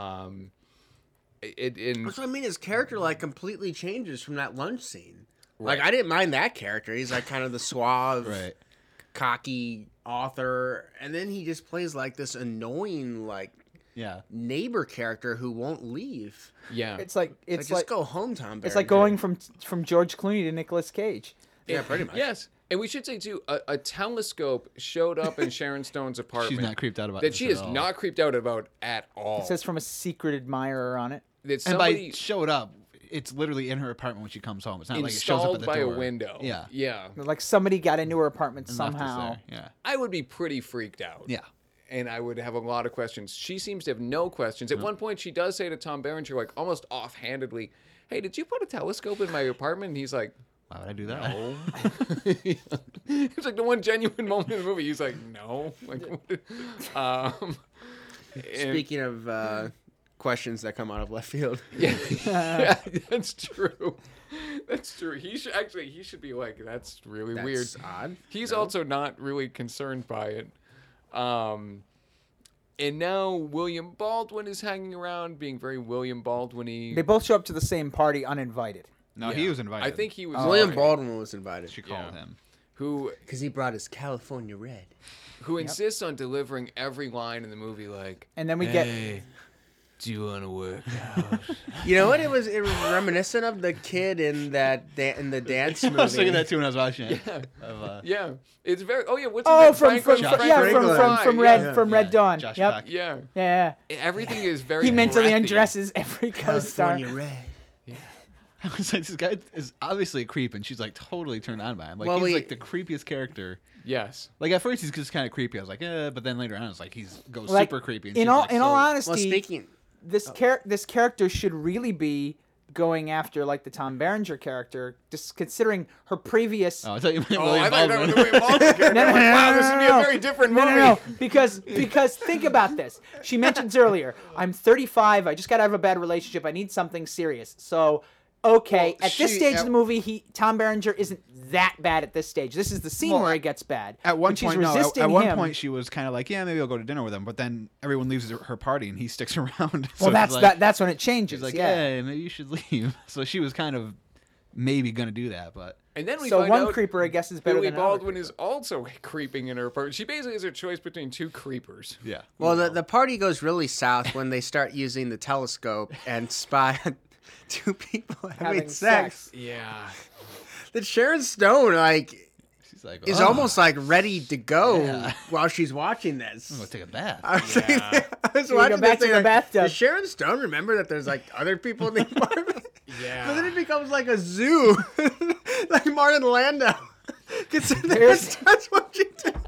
Speaker 3: That's what I mean. His character like completely changes from that lunch scene. Like I didn't mind that character. He's like kind of the suave,
Speaker 2: Right.
Speaker 3: cocky author, and then he just plays like this annoying like
Speaker 2: Yeah.
Speaker 3: neighbor character who won't leave.
Speaker 1: Yeah.
Speaker 4: It's like
Speaker 3: Like,
Speaker 4: it's
Speaker 3: just
Speaker 4: like
Speaker 3: go home, Tom.
Speaker 4: it's like
Speaker 3: Berenger.
Speaker 4: going from George Clooney to Nicolas Cage.
Speaker 3: Yeah, pretty much.
Speaker 1: Yes. And we should say, too, a telescope showed up in Sharon Stone's apartment.
Speaker 2: She's not creeped out about
Speaker 1: that
Speaker 2: this
Speaker 1: she
Speaker 2: at
Speaker 1: is
Speaker 2: all.
Speaker 1: not creeped out about at all.
Speaker 4: It says from a secret admirer on it.
Speaker 1: that
Speaker 2: And
Speaker 1: somebody
Speaker 2: by showed up, it's literally in her apartment when she comes home. It's not like it shows up
Speaker 1: installed
Speaker 2: at the
Speaker 1: by
Speaker 2: door.
Speaker 1: a window.
Speaker 2: Yeah.
Speaker 1: Yeah.
Speaker 4: Like somebody got into her apartment
Speaker 2: And left us
Speaker 4: somehow.
Speaker 2: there. Yeah.
Speaker 1: I would be pretty freaked out.
Speaker 2: Yeah.
Speaker 1: And I would have a lot of questions. She seems to have no questions. At one point, she does say to Tom Berenger, like almost offhandedly, "Hey, did you put a telescope in my apartment?" And he's like,
Speaker 2: Why would I do that?
Speaker 1: "No." It's like the one genuine moment in the movie. He's like, "No." Like, and-
Speaker 3: Speaking of questions that come out of left field,
Speaker 1: yeah, that's true. That's true. He should be like, "That's really
Speaker 3: that's
Speaker 1: weird."
Speaker 3: odd.
Speaker 1: He's also not really concerned by it. And now William Baldwin is hanging around, being very William Baldwin-y.
Speaker 4: They both show up to the same party uninvited.
Speaker 2: No,
Speaker 1: Yeah.
Speaker 2: he was invited.
Speaker 1: I think he was
Speaker 3: William
Speaker 1: invited.
Speaker 3: Baldwin was invited
Speaker 2: she called
Speaker 1: Yeah.
Speaker 2: him.
Speaker 1: who
Speaker 3: because he brought his California Red.
Speaker 1: insists on delivering every line in the movie like,
Speaker 4: And then we get
Speaker 1: "Hey, do you want to work out?"
Speaker 3: You know what? It was reminiscent of the kid in that in the dance movie.
Speaker 2: I was thinking that too when I was watching it.
Speaker 1: Yeah, it's very. Oh yeah, what's
Speaker 4: oh
Speaker 1: his name?
Speaker 4: from
Speaker 1: Franco-
Speaker 4: yeah
Speaker 3: Franklin.
Speaker 4: from
Speaker 1: Yeah.
Speaker 4: Red
Speaker 3: Yeah.
Speaker 4: from Red Dawn.
Speaker 2: Josh
Speaker 4: Yep.
Speaker 2: Peck.
Speaker 1: Yeah,
Speaker 4: Yeah.
Speaker 1: everything is very.
Speaker 4: He mentally
Speaker 1: breathy.
Speaker 4: undresses every co-star.
Speaker 3: California Red.
Speaker 2: I was like, this guy is obviously a creep, and she's like totally turned on by him. Like
Speaker 3: Well,
Speaker 2: he's like the creepiest character.
Speaker 1: Yes.
Speaker 2: Like at first he's just kind of creepy. I was like, but then later on it's like he's goes
Speaker 4: Like,
Speaker 2: super creepy. And
Speaker 4: in
Speaker 2: she's
Speaker 4: all
Speaker 2: like,
Speaker 4: in all
Speaker 2: so-
Speaker 4: honesty,
Speaker 3: Well, speaking.
Speaker 4: this character should really be going after like the Tom Berenger character, just considering her previous.
Speaker 2: Oh, I thought you meant
Speaker 1: Oh,
Speaker 2: William
Speaker 1: I thought that
Speaker 2: Baldwin.
Speaker 1: was the way Baldwin character.
Speaker 4: No, no,
Speaker 1: Like, wow,
Speaker 4: no,
Speaker 1: this
Speaker 4: no,
Speaker 1: would be
Speaker 4: no,
Speaker 1: a very different
Speaker 4: No,
Speaker 1: movie.
Speaker 4: no, no, because think about this. She mentions earlier, I'm 35. I just got out of a bad relationship. I need something serious. So, okay,
Speaker 2: Well,
Speaker 4: at this
Speaker 2: she-
Speaker 4: stage of the movie, Tom Berenger isn't that bad at this stage. This is the scene
Speaker 2: Well,
Speaker 4: where he gets bad.
Speaker 2: At one
Speaker 4: But she's
Speaker 2: point, no.
Speaker 4: resisting
Speaker 2: At one
Speaker 4: him.
Speaker 2: point, she was kind of like, "Yeah, maybe I'll go to dinner with him." But then everyone leaves her party, and he sticks around. So
Speaker 4: Well,
Speaker 2: it's
Speaker 4: that's
Speaker 2: like,
Speaker 4: that's when it changes.
Speaker 2: She's like,
Speaker 4: yeah.
Speaker 2: "Hey, maybe you should leave." So she was kind of maybe gonna do that, but
Speaker 1: And then we
Speaker 4: So
Speaker 1: find
Speaker 4: one
Speaker 1: out
Speaker 4: creeper, I guess, is better
Speaker 1: Billy
Speaker 4: than another.
Speaker 1: Baldwin is also creeping in her apartment. She basically has a choice between two creepers.
Speaker 2: yeah.
Speaker 3: Well, the party goes really south when they start using the telescope and spy on two people having sex.
Speaker 1: Yeah.
Speaker 3: That Sharon Stone
Speaker 2: She's like,
Speaker 3: is
Speaker 2: "Oh,
Speaker 3: almost like ready to go
Speaker 2: Yeah.
Speaker 3: while she's watching this.
Speaker 2: I'm gonna take a bath."
Speaker 3: I was,
Speaker 1: Yeah.
Speaker 3: I was
Speaker 4: we
Speaker 3: watching
Speaker 4: go back
Speaker 3: this
Speaker 4: to
Speaker 3: thing
Speaker 4: the
Speaker 3: like,
Speaker 4: bathtub?
Speaker 3: Does Sharon Stone remember that there's like other people in the apartment?
Speaker 1: Yeah.
Speaker 3: But then it becomes like a zoo, like Martin Landau gets in there and
Speaker 4: There's-
Speaker 3: starts watching.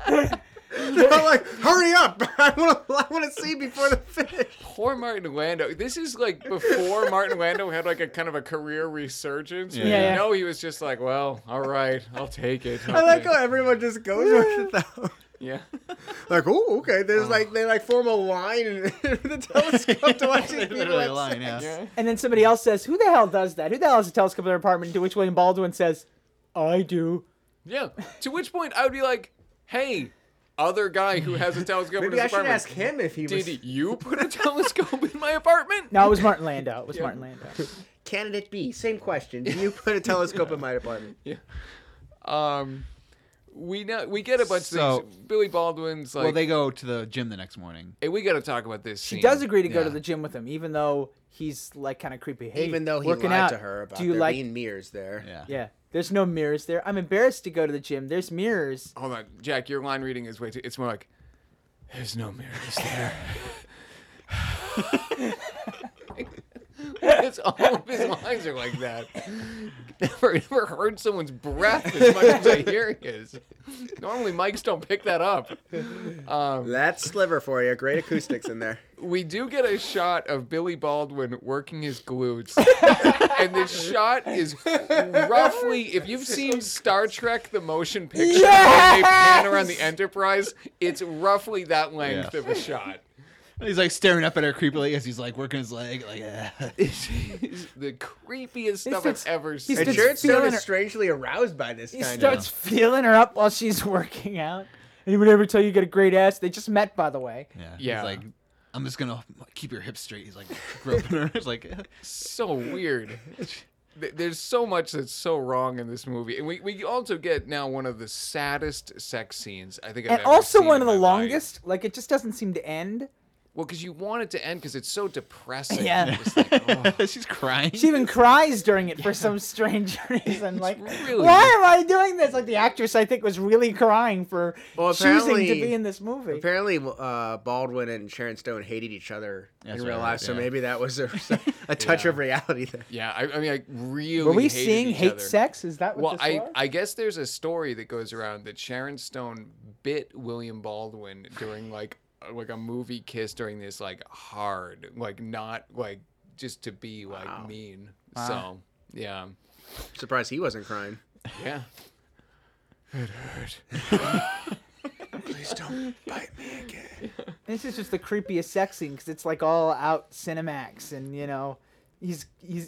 Speaker 3: They're all like, "Hurry up! I want to see before the finish."
Speaker 1: Poor Martin Landau. This is like before Martin Landau had like a kind of a career resurgence.
Speaker 2: Yeah.
Speaker 1: You
Speaker 4: Yeah.
Speaker 1: know, he was just like, well, all right, I'll take it.
Speaker 3: I like
Speaker 1: Okay.
Speaker 3: how everyone just goes with it though.
Speaker 1: Yeah.
Speaker 3: Like, oh, okay. There's like they form a line in the telescope to watch these people
Speaker 2: Literally
Speaker 3: have
Speaker 2: a line,
Speaker 3: sex.
Speaker 2: yeah.
Speaker 1: Yeah.
Speaker 4: And then somebody else says, "Who the hell does that? Who the hell has a telescope in their apartment?" To which William Baldwin says, "I do."
Speaker 1: Yeah. To which point I would be like, hey, other guy who has a telescope in
Speaker 3: Maybe
Speaker 1: his
Speaker 3: I should
Speaker 1: apartment.
Speaker 3: ask him if he was
Speaker 1: Did you put a telescope in my apartment?
Speaker 4: No, it was Martin Landau. It was
Speaker 1: Yeah.
Speaker 4: Martin Landau.
Speaker 3: candidate B. Same question. Did you put a telescope in my apartment?
Speaker 1: Yeah. We get a bunch
Speaker 2: So-
Speaker 1: of things. Billy Baldwin's like,
Speaker 2: Well, they go to the gym the next morning.
Speaker 1: hey, we got to talk about this
Speaker 4: She
Speaker 1: scene.
Speaker 4: does agree to go to
Speaker 2: Yeah.
Speaker 4: the gym with him, even though he's like kind of creepy. Hey,
Speaker 3: Even though he
Speaker 4: working
Speaker 3: lied
Speaker 4: out.
Speaker 3: to her about
Speaker 4: Do you
Speaker 3: there
Speaker 4: like?
Speaker 3: being mirrors there.
Speaker 2: Yeah.
Speaker 4: Yeah, there's no mirrors there. I'm embarrassed to go to the gym. There's mirrors.
Speaker 1: Hold on, Jack. Your line reading is way too. It's more like, There's no mirrors there. It's all of his lines are like that. Never heard someone's breath as much as I hear his. Normally mics don't pick that up.
Speaker 3: That's Sliver for you. Great acoustics in there.
Speaker 1: We do get a shot of Billy Baldwin working his glutes. And the shot is roughly, if you've seen Star Trek the motion picture, when they pan around the Enterprise, it's roughly that length of a shot.
Speaker 2: He's like staring up at her creepily as he's like working his leg. Like,
Speaker 1: It's the creepiest stuff
Speaker 4: starts-
Speaker 1: I've ever
Speaker 4: he
Speaker 1: seen.
Speaker 3: And
Speaker 4: starts
Speaker 3: Sharon Stone
Speaker 4: feeling
Speaker 3: is
Speaker 4: her-
Speaker 3: strangely aroused by this
Speaker 4: He
Speaker 3: kind
Speaker 4: starts
Speaker 3: of.
Speaker 4: feeling her up while she's working out. Anyone ever tell you got a great ass? They just met, by the way.
Speaker 1: Yeah.
Speaker 2: He's like, I'm just gonna keep your hips straight. He's like groping her. It's like,
Speaker 1: So weird. There's so much that's so wrong in this movie. And we also get now one of the saddest sex scenes I think I've
Speaker 4: And
Speaker 1: ever
Speaker 4: also
Speaker 1: seen
Speaker 4: one
Speaker 1: in
Speaker 4: of the
Speaker 1: my life.
Speaker 4: longest. Like, it just doesn't seem to end.
Speaker 1: Well, because you want it to end because it's so depressing.
Speaker 4: Yeah.
Speaker 1: It's like, oh.
Speaker 2: she's crying.
Speaker 4: She even cries during it for some strange reason. Like,
Speaker 1: really-
Speaker 4: why am I doing this? Like, the actress, I think, was really crying for
Speaker 3: Well,
Speaker 4: choosing to
Speaker 3: apparently-
Speaker 4: be in this movie.
Speaker 3: Apparently, Baldwin and Sharon Stone hated each other
Speaker 2: That's
Speaker 3: in real
Speaker 2: right,
Speaker 3: life, so
Speaker 2: yeah.
Speaker 3: maybe that was a touch
Speaker 1: Yeah.
Speaker 3: of reality there.
Speaker 1: Yeah, I mean, I really
Speaker 4: Were we
Speaker 1: hated
Speaker 4: seeing
Speaker 1: each
Speaker 4: hate
Speaker 1: other.
Speaker 4: sex? Is that what
Speaker 1: Well,
Speaker 4: this was?
Speaker 1: I guess there's a story that goes around that Sharon Stone bit William Baldwin during like a movie kiss during this like hard, like not like just to be like
Speaker 3: Wow.
Speaker 1: mean.
Speaker 4: Wow.
Speaker 1: So yeah,
Speaker 3: Surprised he wasn't crying.
Speaker 1: yeah.
Speaker 3: Please don't bite me again.
Speaker 4: This is just the creepiest sex scene because it's like all out Cinemax, and you know, he's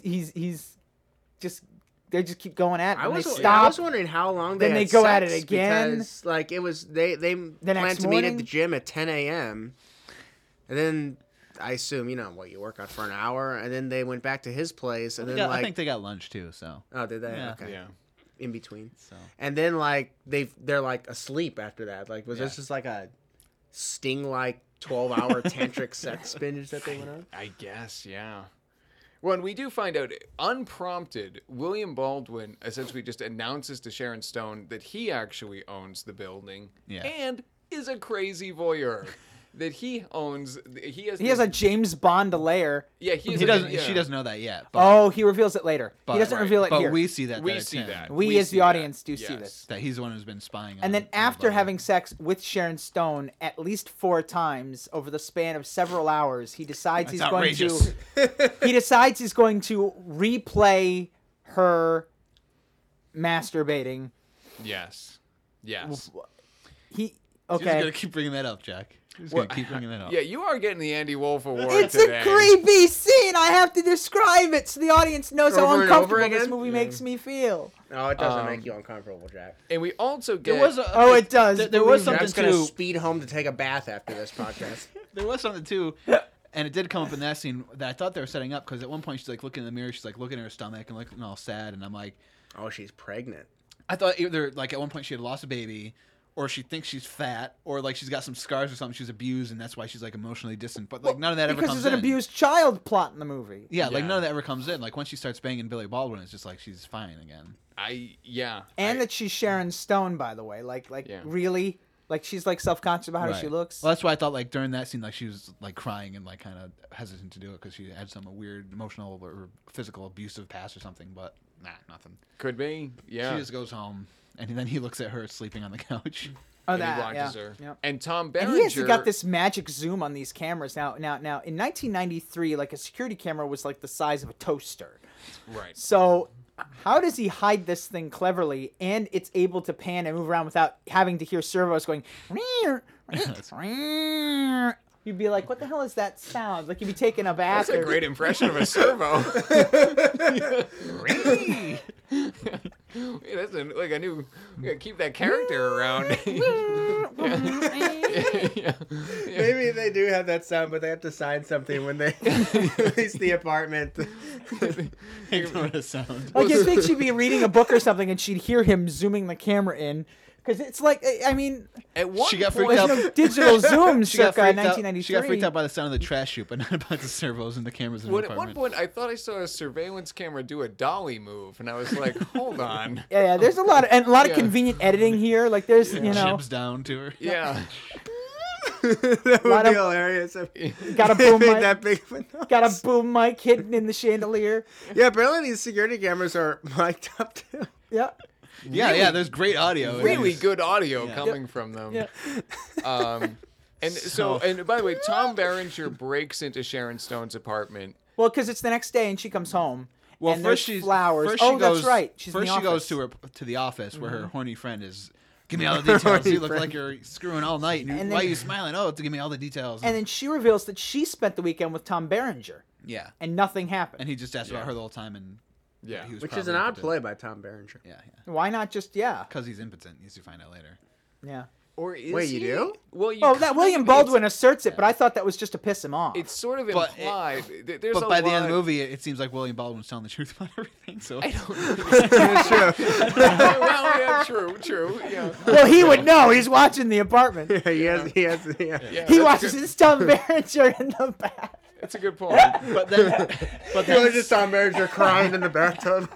Speaker 4: just they just keep going at it.
Speaker 3: I
Speaker 4: and
Speaker 3: was,
Speaker 4: they
Speaker 3: I
Speaker 4: stop.
Speaker 3: was wondering how long they
Speaker 4: Then
Speaker 3: had
Speaker 4: they go at
Speaker 3: sex
Speaker 4: it again.
Speaker 3: because, like, it was they planned
Speaker 4: next
Speaker 3: to meet at
Speaker 4: morning?
Speaker 3: the gym at 10 a.m. and then I assume you work out for an hour, and then they went back to his place, and then
Speaker 2: I
Speaker 3: like
Speaker 2: think they got lunch too. So
Speaker 3: oh did they
Speaker 2: Yeah.
Speaker 3: okay
Speaker 1: Yeah.
Speaker 3: in between,
Speaker 2: so
Speaker 3: and then like they're like asleep after that. Like was
Speaker 2: Yeah.
Speaker 3: this just like a Sting like 12-hour tantric sex binge that they went on?
Speaker 1: I guess, yeah. Well, and we do find out, unprompted, William Baldwin essentially just announces to Sharon Stone that he actually owns the building
Speaker 2: Yeah.
Speaker 1: and is a crazy voyeur. That he owns, he has
Speaker 4: a James Bond layer.
Speaker 1: yeah, he has
Speaker 2: he
Speaker 1: a-
Speaker 2: doesn't.
Speaker 1: yeah.
Speaker 2: She doesn't know that yet. But,
Speaker 4: Oh, he reveals it later.
Speaker 2: but,
Speaker 4: He doesn't
Speaker 1: right.
Speaker 4: reveal it
Speaker 2: but
Speaker 4: here.
Speaker 2: we see that.
Speaker 1: We
Speaker 2: that it's
Speaker 1: see
Speaker 2: him.
Speaker 1: that.
Speaker 4: We as
Speaker 1: see
Speaker 4: the
Speaker 1: that.
Speaker 4: audience do see
Speaker 1: Yes.
Speaker 4: this.
Speaker 2: That he's the one who's been spying.
Speaker 4: And
Speaker 2: on
Speaker 4: then after
Speaker 2: Baldwin.
Speaker 4: having sex with Sharon Stone at least 4 times over the span of several hours, he decides
Speaker 2: That's
Speaker 4: he's going
Speaker 2: outrageous.
Speaker 4: to he decides he's going to replay her masturbating.
Speaker 1: Yes. Yes.
Speaker 4: He
Speaker 2: He's just
Speaker 4: okay.
Speaker 2: gonna keep bringing that up, Jack. He's
Speaker 1: Well,
Speaker 2: gonna keep bringing that up.
Speaker 1: Yeah, you are getting the Andy Wolf Award
Speaker 4: It's
Speaker 1: today.
Speaker 4: a creepy scene. I have to describe it so the audience knows how
Speaker 3: Over and
Speaker 4: uncomfortable
Speaker 3: over
Speaker 4: this
Speaker 3: again?
Speaker 4: movie makes me feel.
Speaker 3: No, it doesn't
Speaker 1: Um,
Speaker 3: make you uncomfortable, Jack.
Speaker 1: And we also get...
Speaker 2: There was.
Speaker 4: Oh, it does.
Speaker 2: There was
Speaker 4: Believe me.
Speaker 2: something
Speaker 3: Jack's gonna
Speaker 2: too.
Speaker 3: speed home to take a bath after this podcast.
Speaker 2: There was something too, and it did come up in that scene that I thought they were setting up because at one point she's like looking in the mirror, she's like looking at her stomach and looking all sad, and I'm like,
Speaker 3: Oh, she's pregnant.
Speaker 2: I thought either like at one point she had lost a baby, or she thinks she's fat, or like she's got some scars or something, she's abused, and that's why she's like emotionally distant. But like none of that ever
Speaker 4: Because
Speaker 2: comes
Speaker 4: there's an
Speaker 2: in.
Speaker 4: abused child plot in the movie.
Speaker 2: Yeah, like
Speaker 1: Yeah.
Speaker 2: none of that ever comes in. Like once she starts banging Billy Baldwin, it's just like she's fine again.
Speaker 4: And that she's Sharon Stone, by the way. Like
Speaker 1: Yeah.
Speaker 4: really? Like she's like self-conscious about how she looks.
Speaker 2: Well, that's why I thought like during that scene, like she was like crying and like kind of hesitant to do it because she had some weird emotional or physical abusive past or something. But nah, nothing.
Speaker 1: Could be, yeah.
Speaker 2: She just goes home, and then he looks at her sleeping on the couch.
Speaker 4: Oh,
Speaker 1: And he
Speaker 4: that,
Speaker 1: watches
Speaker 4: yeah.
Speaker 1: her.
Speaker 4: Yeah.
Speaker 1: And Tom
Speaker 4: And
Speaker 1: Berenger...
Speaker 4: he has got this magic zoom on these cameras now. In 1993, like a security camera was like the size of a toaster.
Speaker 1: Right.
Speaker 4: So how does he hide this thing cleverly and it's able to pan and move around without having to hear servos going? You'd be like, what the hell is that sound? Like you'd be taking a bath.
Speaker 1: That's a
Speaker 4: or-
Speaker 1: great impression of a servo. Yeah, that's like a new... We gotta keep that character around. Yeah.
Speaker 3: Maybe they do have that sound, but they have to sign something when they release the apartment.
Speaker 2: I don't know what it sounds.
Speaker 4: Like you'd think she'd be reading a book or something and she'd hear him zooming the camera in. Because it's like, I mean,
Speaker 1: At one
Speaker 2: She got
Speaker 1: point,
Speaker 2: freaked
Speaker 4: there's
Speaker 2: out.
Speaker 4: no digital zoom
Speaker 2: She got,
Speaker 4: circa
Speaker 2: freaked out,
Speaker 4: 1993.
Speaker 2: she got freaked out by the sound of the trash chute, but not about the servos and the cameras in the
Speaker 1: Well, at one
Speaker 2: apartment.
Speaker 1: point, I thought I saw a surveillance camera do a dolly move, and I was like, "Hold on."
Speaker 4: Yeah, there's a lot of
Speaker 1: Yeah.
Speaker 4: convenient editing here. Like there's, you know,
Speaker 2: Jibs down to her.
Speaker 1: Yeah.
Speaker 3: That would
Speaker 4: Lot
Speaker 3: be
Speaker 4: of-
Speaker 3: hilarious.
Speaker 4: Got a
Speaker 3: If
Speaker 4: boom
Speaker 3: it made
Speaker 4: mic.
Speaker 3: that big of a noise.
Speaker 4: Got a boom mic hidden in the chandelier.
Speaker 3: Yeah, apparently these security cameras are mic'd up too.
Speaker 4: Yeah.
Speaker 2: Yeah, there's great audio.
Speaker 1: Really
Speaker 2: It's-
Speaker 1: good audio
Speaker 2: Yeah.
Speaker 1: coming from them.
Speaker 4: Yeah.
Speaker 1: And so, and by the way, Tom Berenger breaks into Sharon Stone's apartment.
Speaker 4: Well, because it's the next day and she comes home.
Speaker 2: Well,
Speaker 4: and
Speaker 2: first
Speaker 4: there's
Speaker 2: she's
Speaker 4: flowers.
Speaker 2: First she
Speaker 4: Oh,
Speaker 2: goes,
Speaker 4: that's right. She's in
Speaker 2: first
Speaker 4: the
Speaker 2: she goes
Speaker 4: office.
Speaker 2: to the office where her horny friend is. Give me all the details. You look like you're screwing all night.
Speaker 4: And
Speaker 2: Why
Speaker 4: then-
Speaker 2: are you smiling? Oh, to give me all the details.
Speaker 4: And then she reveals that she spent the weekend with Tom Berenger
Speaker 2: yeah,
Speaker 4: and nothing happened.
Speaker 2: and he just asked about her the whole time, and
Speaker 1: Yeah.
Speaker 2: he was
Speaker 3: Which is
Speaker 2: probably
Speaker 3: an odd
Speaker 2: impotent.
Speaker 3: play by Tom Berenger.
Speaker 2: Yeah,
Speaker 4: Why not just, yeah.
Speaker 2: because he's impotent. As you find out later.
Speaker 4: Yeah.
Speaker 1: Or is
Speaker 3: Wait, you
Speaker 1: he?
Speaker 3: do?
Speaker 1: Well, you
Speaker 4: Oh, that
Speaker 1: kind
Speaker 4: William
Speaker 1: of-
Speaker 4: Baldwin asserts it, but I thought that was just to piss him off.
Speaker 1: It's sort of
Speaker 2: But it-
Speaker 1: implied. There's
Speaker 2: But
Speaker 1: a
Speaker 2: by the end of the
Speaker 1: lot-
Speaker 2: movie, it seems like William Baldwin's telling the truth about everything. So
Speaker 1: I don't.
Speaker 3: It's true.
Speaker 1: Well, yeah, true. Yeah.
Speaker 4: Well, he would know. He's watching the apartment.
Speaker 3: He has.
Speaker 1: Yeah,
Speaker 4: He
Speaker 1: that's
Speaker 4: watches
Speaker 1: good.
Speaker 4: his Tom Berenger in the back.
Speaker 1: That's a good point.
Speaker 2: but then, but
Speaker 3: Really
Speaker 2: then,
Speaker 3: just Tom Berenger crying in the bathtub.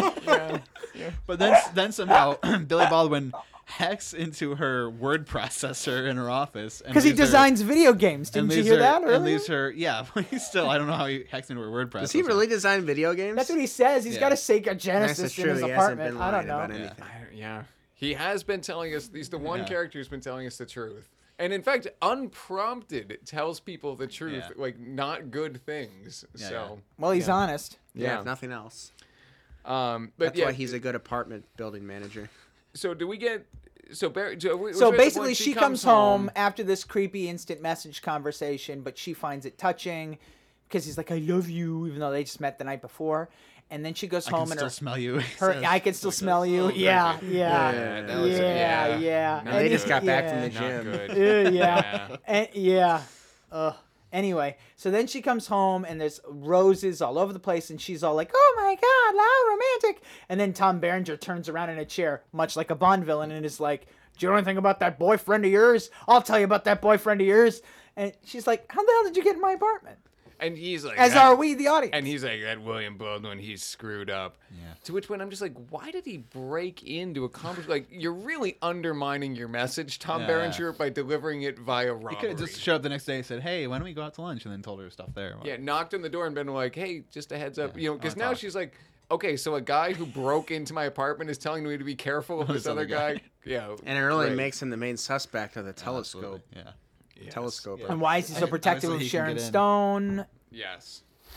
Speaker 2: then somehow Billy Baldwin hacks into her word processor in her office
Speaker 4: Because he
Speaker 2: leaves her-
Speaker 4: designs video games.
Speaker 2: and
Speaker 4: Didn't you
Speaker 2: leaves
Speaker 4: hear
Speaker 2: her-
Speaker 4: that
Speaker 2: And
Speaker 4: earlier?
Speaker 2: leaves her, yeah. But he's still, I don't know how he hacks into her word processor.
Speaker 3: Does he really design video games?
Speaker 4: That's what he says. He's
Speaker 2: Yeah.
Speaker 4: got a Sega
Speaker 3: Yes,
Speaker 4: Genesis
Speaker 3: that's
Speaker 4: in
Speaker 3: true.
Speaker 4: his
Speaker 3: He hasn't
Speaker 4: apartment.
Speaker 3: been
Speaker 4: I don't
Speaker 3: lying
Speaker 4: know.
Speaker 3: about anything.
Speaker 1: Yeah. He has been telling us. He's the one
Speaker 2: Yeah.
Speaker 1: character who's been telling us the truth, and in fact, unprompted, tells people the truth,
Speaker 2: Yeah.
Speaker 1: like not good things.
Speaker 2: Yeah,
Speaker 1: So,
Speaker 4: Well, he's honest.
Speaker 3: Yeah,
Speaker 1: yeah.
Speaker 3: if nothing else.
Speaker 1: But
Speaker 3: That's
Speaker 1: yeah.
Speaker 3: why he's a good apartment building manager.
Speaker 1: So do we get? So we're
Speaker 4: So
Speaker 1: at the
Speaker 4: basically,
Speaker 1: point
Speaker 4: she comes home after this creepy instant message conversation, but she finds it touching because he's like, "I love you," even though they just met the night before. And then she goes
Speaker 2: I
Speaker 4: home
Speaker 2: can
Speaker 4: and
Speaker 2: still smell you. he
Speaker 4: her
Speaker 2: says.
Speaker 4: I can still
Speaker 2: Like,
Speaker 4: smell
Speaker 2: that's
Speaker 4: you.
Speaker 2: so
Speaker 4: Yeah,
Speaker 2: creepy.
Speaker 4: yeah,
Speaker 1: that was-
Speaker 4: yeah,
Speaker 1: yeah.
Speaker 4: And
Speaker 3: They
Speaker 4: he-
Speaker 3: just got back from the
Speaker 4: yeah.
Speaker 3: gym.
Speaker 1: Not good.
Speaker 4: Yeah. And, yeah. Anyway, so then she comes home and there's roses all over the place, and she's all like, "Oh my God, how romantic!" And then Tom Berenger turns around in a chair, much like a Bond villain, and is like, "Do you know anything about that boyfriend of yours? I'll tell you about that boyfriend of yours." And she's like, "How the hell did you get in my apartment?"
Speaker 1: And he's like,
Speaker 4: As are we, the audience.
Speaker 1: And he's like, that William Baldwin, he's screwed up.
Speaker 2: Yeah.
Speaker 1: To which point I'm just like, why did he break into accomplish? Like, you're really undermining your message, Tom
Speaker 2: Yeah.
Speaker 1: Berenger, by delivering it via robbery.
Speaker 2: He could have just showed up the next day and said, "Hey, why don't we go out to lunch?" And then told her stuff there.
Speaker 1: Yeah, knocked on the door and been like, hey, just a heads up.
Speaker 2: Yeah,
Speaker 1: You know, because
Speaker 2: wanna
Speaker 1: now
Speaker 2: talk.
Speaker 1: she's like, okay, so a guy who broke into my apartment is telling me to be careful of this other guy. Yeah.
Speaker 3: And it really
Speaker 1: great.
Speaker 3: makes him the main suspect of the telescope.
Speaker 2: Absolutely, Yeah.
Speaker 1: Yes,
Speaker 3: telescope.
Speaker 1: yeah.
Speaker 4: And why is he so
Speaker 2: And
Speaker 4: protective
Speaker 2: obviously
Speaker 4: of
Speaker 2: he can
Speaker 4: Sharon
Speaker 2: get in.
Speaker 4: Stone?
Speaker 1: Yes.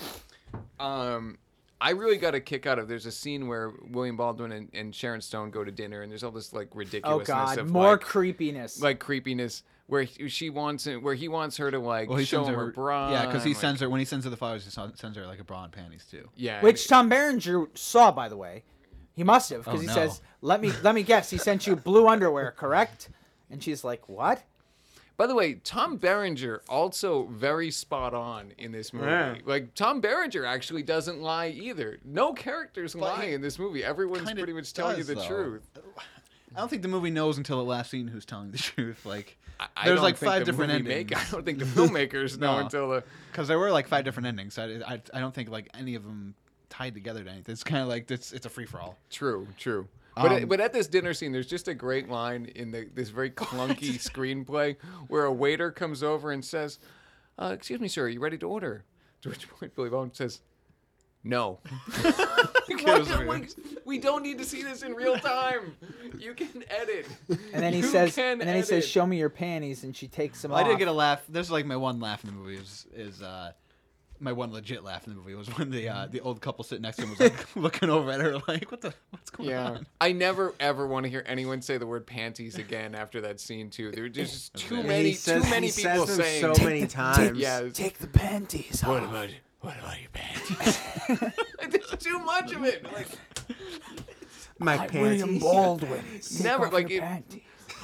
Speaker 1: I really got a kick out of. There's a scene where William Baldwin and Sharon Stone go to dinner, and there's all this like
Speaker 4: Oh
Speaker 1: ridiculousness
Speaker 4: God,
Speaker 1: of
Speaker 4: more
Speaker 1: like,
Speaker 4: creepiness.
Speaker 1: like creepiness, where he wants her to like
Speaker 2: Well, he
Speaker 1: show
Speaker 2: sends
Speaker 1: him
Speaker 2: her,
Speaker 1: her bra.
Speaker 2: yeah, because he
Speaker 1: and, like,
Speaker 2: sends her when he sends her the flowers. He sends her like a bra and panties too.
Speaker 1: Yeah,
Speaker 4: Which Tom Berenger saw, by the way. He must have, because
Speaker 2: Oh,
Speaker 4: he
Speaker 2: no.
Speaker 4: says, let me guess, he sent you blue underwear, correct?" And she's like, "What?"
Speaker 1: By the way, Tom Berenger also very spot on in this movie.
Speaker 3: Yeah.
Speaker 1: Like Tom Berenger actually doesn't lie either. No characters lie in this movie. Everyone's
Speaker 2: Kinda
Speaker 1: pretty much telling you
Speaker 2: does,
Speaker 1: the
Speaker 2: though.
Speaker 1: truth.
Speaker 2: I don't think the movie knows until the last scene who's telling the truth. Like,
Speaker 1: I
Speaker 2: there's
Speaker 1: don't
Speaker 2: like
Speaker 1: think
Speaker 2: 5
Speaker 1: the
Speaker 2: different
Speaker 1: movie
Speaker 2: endings.
Speaker 1: I don't think the filmmakers know
Speaker 2: No.
Speaker 1: until the.
Speaker 2: Because there were like 5 different endings. I don't think like any of them tied together to anything. It's kind of like it's a free for all.
Speaker 1: True.
Speaker 2: Um,
Speaker 1: But at this dinner scene, there's just a great line in this very clunky screenplay where a waiter comes over and says, "Excuse me, sir, are you ready to order?" To which point Billy Baldwin says, "No." Like, we don't need to see this in real time. You can edit.
Speaker 4: And then he
Speaker 1: You
Speaker 4: says,
Speaker 1: can
Speaker 4: and then he says,
Speaker 1: edit.
Speaker 4: "Show me your panties," and she takes them
Speaker 2: I
Speaker 4: off.
Speaker 2: did get a laugh. There's like my one laugh in the movie is my one legit laugh in the movie was when the old couple sitting next to him was like looking over at her like, what's going
Speaker 1: Yeah,
Speaker 2: on?
Speaker 1: I never ever want to hear anyone say the word panties again after that scene too. There's just too
Speaker 2: Yeah,
Speaker 1: many,
Speaker 3: He says-
Speaker 1: too many
Speaker 3: he
Speaker 1: people
Speaker 3: says them
Speaker 1: saying.
Speaker 3: so many times.
Speaker 1: Yeah,
Speaker 4: Take the panties off.
Speaker 1: what about your panties? There's too much of it. Like,
Speaker 3: My
Speaker 4: Like
Speaker 3: panties.
Speaker 4: William Baldwin. Take
Speaker 1: Never,
Speaker 4: off
Speaker 1: like,
Speaker 4: your
Speaker 1: it-
Speaker 4: panties.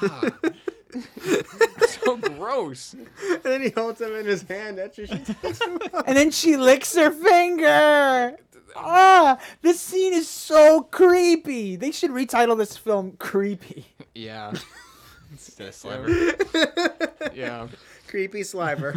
Speaker 1: so gross.
Speaker 3: And then he holds them in his hand after she takes them off.
Speaker 4: And then she licks her finger. Ah, this scene is so creepy. They should retitle this film "Creepy."
Speaker 1: Yeah,
Speaker 2: Instead of sliver.
Speaker 1: yeah.
Speaker 3: Creepy sliver.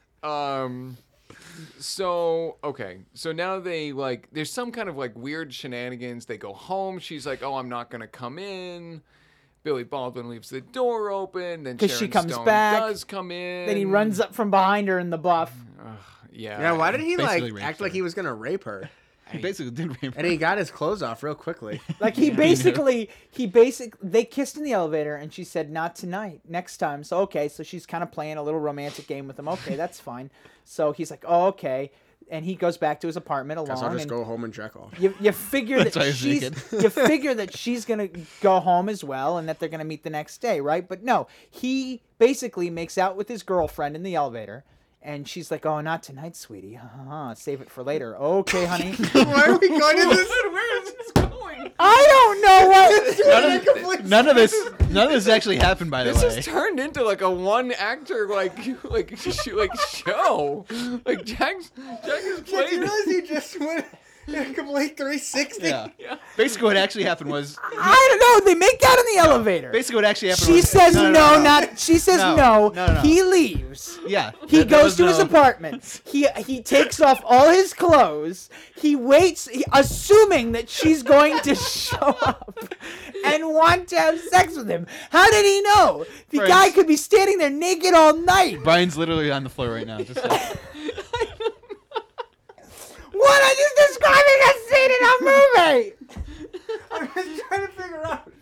Speaker 1: So okay, so now they like there's some kind of like weird shenanigans. They go home. She's like, "Oh, I'm not gonna come in," Billy Baldwin leaves the door open. Then
Speaker 4: 'Cause she
Speaker 1: Sharon
Speaker 4: comes
Speaker 1: Stone
Speaker 4: back.
Speaker 1: does come in.
Speaker 4: Then he runs up from behind her in the buff.
Speaker 1: Yeah.
Speaker 3: Yeah, why did he
Speaker 2: Basically
Speaker 3: like
Speaker 2: raped
Speaker 3: act like
Speaker 2: her.
Speaker 3: he was gonna rape her?
Speaker 2: He basically did rape her.
Speaker 3: And he got his clothes off real quickly.
Speaker 4: Like they kissed in the elevator, and she said, "Not tonight, next time." So okay, so she's kind of playing a little romantic game with him. Okay, that's fine. So he's like, "Oh, okay," and he goes back to his apartment alone.
Speaker 3: Guess I'll just
Speaker 4: and
Speaker 3: go home and check off.
Speaker 4: you figure
Speaker 2: That's why
Speaker 4: that
Speaker 2: he's
Speaker 4: she's
Speaker 2: naked.
Speaker 4: you figure that she's gonna go home as well, and that they're gonna meet the next day, right? But no, he basically makes out with his girlfriend in the elevator. And she's like, "Oh, not tonight, sweetie. Save it for later." Okay, honey.
Speaker 3: Why are we going to this?
Speaker 1: Where is this going?
Speaker 4: I don't know what.
Speaker 2: None of this actually happened, by the
Speaker 1: This
Speaker 2: way.
Speaker 1: has turned into like a one actor show. Like Jack is
Speaker 3: Did you
Speaker 1: playing.
Speaker 3: realize he just went in a complete 360?
Speaker 2: Yeah. Basically, what actually happened was.
Speaker 4: I don't know. They make out in the elevator.
Speaker 2: Basically, what actually happened
Speaker 4: She
Speaker 2: was.
Speaker 4: says
Speaker 2: no.
Speaker 4: not. She says
Speaker 2: No.
Speaker 4: no.
Speaker 2: No.
Speaker 4: He leaves.
Speaker 2: Yeah.
Speaker 4: He
Speaker 2: there
Speaker 4: goes
Speaker 2: was
Speaker 4: to his
Speaker 2: no-
Speaker 4: apartment. He takes off all his clothes. He waits, assuming that she's going to show up and want to have sex with him. How did he know? The
Speaker 2: Friends.
Speaker 4: guy could be standing there naked all night.
Speaker 2: Brian's literally on the floor right now. Just like,
Speaker 4: What are you describing a scene in a movie?
Speaker 3: I'm just trying to figure out.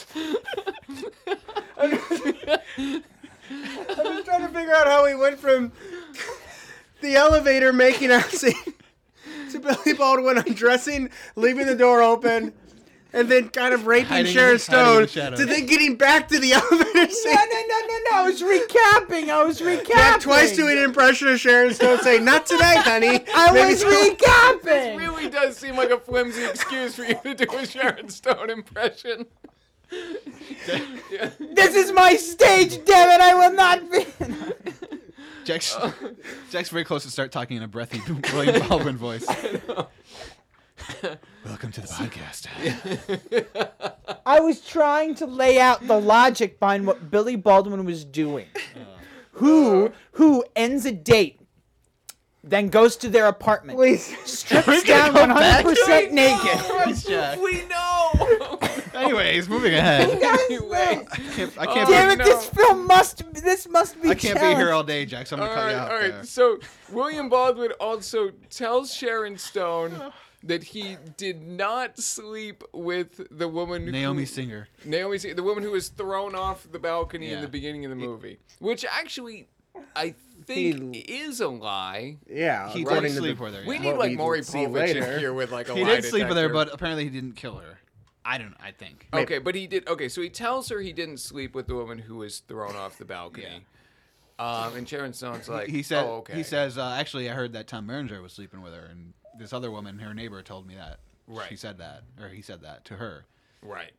Speaker 3: I'm just trying to figure out how he went from the elevator making out scene to Billy Baldwin undressing, leaving the door open, and then kind of raping
Speaker 2: Hiding in
Speaker 3: Sharon
Speaker 2: the
Speaker 3: Stone,
Speaker 2: shadows.
Speaker 3: to then getting back to the elevator scene.
Speaker 4: No. I was recapping.
Speaker 3: Jack twice doing an impression of Sharon Stone saying, "Not tonight, honey."
Speaker 4: I
Speaker 3: Maybe
Speaker 4: was
Speaker 3: so-
Speaker 4: recapping.
Speaker 1: Really does seem like a flimsy excuse for you to do a Sharon Stone impression. Yeah.
Speaker 4: This is my stage, damn it! I will not be.
Speaker 2: Jack's very close to start talking in a breathy William Baldwin voice. Welcome to the podcast.
Speaker 4: I was trying to lay out the logic behind what Billy Baldwin was doing. Who ends a date, then goes to their apartment,
Speaker 3: Please.
Speaker 4: strips down 100% naked.
Speaker 2: Thanks, Jack.
Speaker 1: We know.
Speaker 2: Anyways, moving ahead.
Speaker 1: Anyway.
Speaker 2: I can't
Speaker 4: Damn
Speaker 2: be,
Speaker 4: it! This film must be
Speaker 2: I can't be here all day, Jack. So I'm gonna cut you out.
Speaker 1: All right.
Speaker 2: there.
Speaker 1: So William Baldwin also tells Sharon Stone that he did not sleep with the woman
Speaker 2: Naomi Singer.
Speaker 1: the woman who was thrown off the balcony in
Speaker 2: Yeah.
Speaker 1: the beginning of the movie, which actually I think is a lie.
Speaker 3: Yeah,
Speaker 2: He
Speaker 3: according
Speaker 2: did
Speaker 3: to
Speaker 2: sleep
Speaker 3: the-
Speaker 2: with her.
Speaker 1: We
Speaker 2: yeah.
Speaker 1: need
Speaker 3: What
Speaker 1: like
Speaker 3: we
Speaker 1: Maury
Speaker 3: see
Speaker 1: Povich
Speaker 3: later.
Speaker 1: in here with like a
Speaker 2: He
Speaker 1: lie
Speaker 2: did sleep with her,
Speaker 1: detector.
Speaker 2: but apparently he didn't kill her. I think.
Speaker 1: Okay, but he did. Okay, so he tells her he didn't sleep with the woman who was thrown off the balcony. And Sharon Stone's like,
Speaker 2: He said.
Speaker 1: "Oh, okay."
Speaker 2: He says, actually, I heard that Tom Berenger was sleeping with her, and this other woman, her neighbor, told me that.
Speaker 1: Right.
Speaker 2: She said that, or he said that to her.
Speaker 1: Right.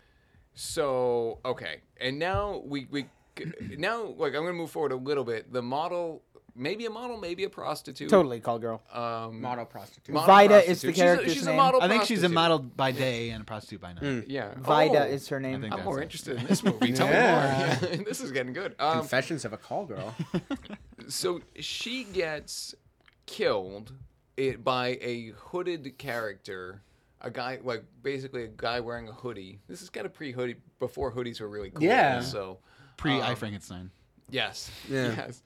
Speaker 1: So okay, and now now like I'm gonna move forward a little bit. The model, maybe a prostitute.
Speaker 4: Totally, call girl.
Speaker 3: model prostitute.
Speaker 1: Model
Speaker 4: Vida
Speaker 1: prostitute.
Speaker 4: is the
Speaker 1: She's a-
Speaker 4: character's
Speaker 1: she's
Speaker 4: name.
Speaker 1: a model
Speaker 2: I think she's a
Speaker 1: prostitute.
Speaker 2: model by day and a prostitute by night.
Speaker 1: Yeah.
Speaker 4: Vida
Speaker 1: Oh,
Speaker 4: is her name.
Speaker 2: I think
Speaker 1: I'm
Speaker 2: that's
Speaker 1: more
Speaker 2: it.
Speaker 1: interested in this movie. Tell
Speaker 3: Yeah.
Speaker 1: me more. Yeah, this is getting good.
Speaker 3: Confessions of a Call Girl.
Speaker 1: So she gets killed by a hooded character, a guy, like basically a guy wearing a hoodie. This is kind of pre-hoodie, before hoodies were really cool.
Speaker 3: Yeah.
Speaker 1: So
Speaker 2: Pre I Frankenstein.
Speaker 1: yes,
Speaker 3: Yeah.
Speaker 1: yes.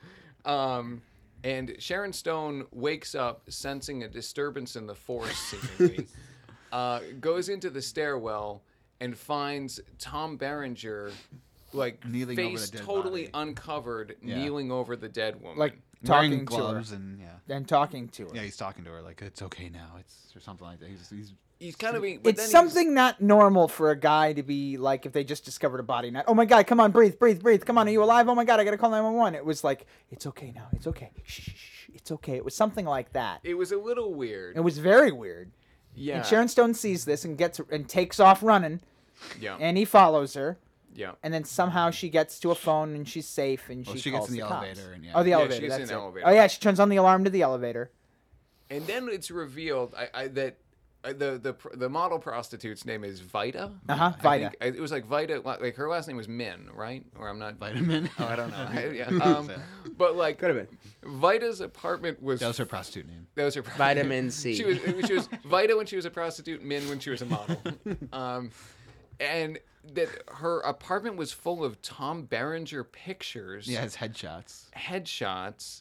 Speaker 1: And Sharon Stone wakes up sensing a disturbance in the force, seemingly. Goes into the stairwell and finds Tom Berenger, like
Speaker 2: Kneeling over
Speaker 1: face
Speaker 2: the dead
Speaker 1: totally
Speaker 2: body.
Speaker 1: uncovered,
Speaker 2: Yeah.
Speaker 1: kneeling over the dead woman.
Speaker 4: Like
Speaker 2: Wearing
Speaker 4: talking to her.
Speaker 2: gloves and
Speaker 4: And talking to her.
Speaker 2: yeah, he's talking to her like it's okay now. It's or something like that. He's
Speaker 1: he's kind of being. But then
Speaker 4: It's
Speaker 1: he's-
Speaker 4: something not normal for a guy to be like if they just discovered a body. Not, oh my God, come on, breathe. Come on, are you alive? Oh my God, I gotta call 911. It was like, it's okay now. It's okay. Shh, it's okay. It was something like that.
Speaker 1: It was a little weird.
Speaker 4: It was very weird.
Speaker 1: Yeah.
Speaker 4: And Sharon Stone sees this and takes off running,
Speaker 1: Yeah.
Speaker 4: and he follows her.
Speaker 1: Yeah.
Speaker 4: And then somehow she gets to a phone and she's safe and
Speaker 2: Well,
Speaker 4: she
Speaker 2: she gets
Speaker 4: calls
Speaker 2: in the
Speaker 4: the cops.
Speaker 2: elevator and, yeah.
Speaker 4: Oh, the
Speaker 1: Yeah,
Speaker 4: elevator.
Speaker 1: she's
Speaker 4: That's
Speaker 1: in the
Speaker 4: it.
Speaker 1: elevator.
Speaker 4: Oh yeah, she turns on the alarm to the elevator.
Speaker 1: And then it's revealed that the model prostitute's name is Vida.
Speaker 4: Uh-huh,
Speaker 1: I
Speaker 4: Vida.
Speaker 1: think- it was like Vida. Like her last name was Min, right? Or I'm not.
Speaker 2: vitamin.
Speaker 1: Oh, I don't know. Yeah. But like
Speaker 3: Could have been.
Speaker 1: Vida's apartment was.
Speaker 2: That was her prostitute name.
Speaker 1: That was her.
Speaker 3: Vitamin C.
Speaker 1: She was Vida when she was a prostitute. Min when she was a model. and that her apartment was full of Tom Berenger pictures,
Speaker 2: Yeah, his headshots.
Speaker 1: headshots,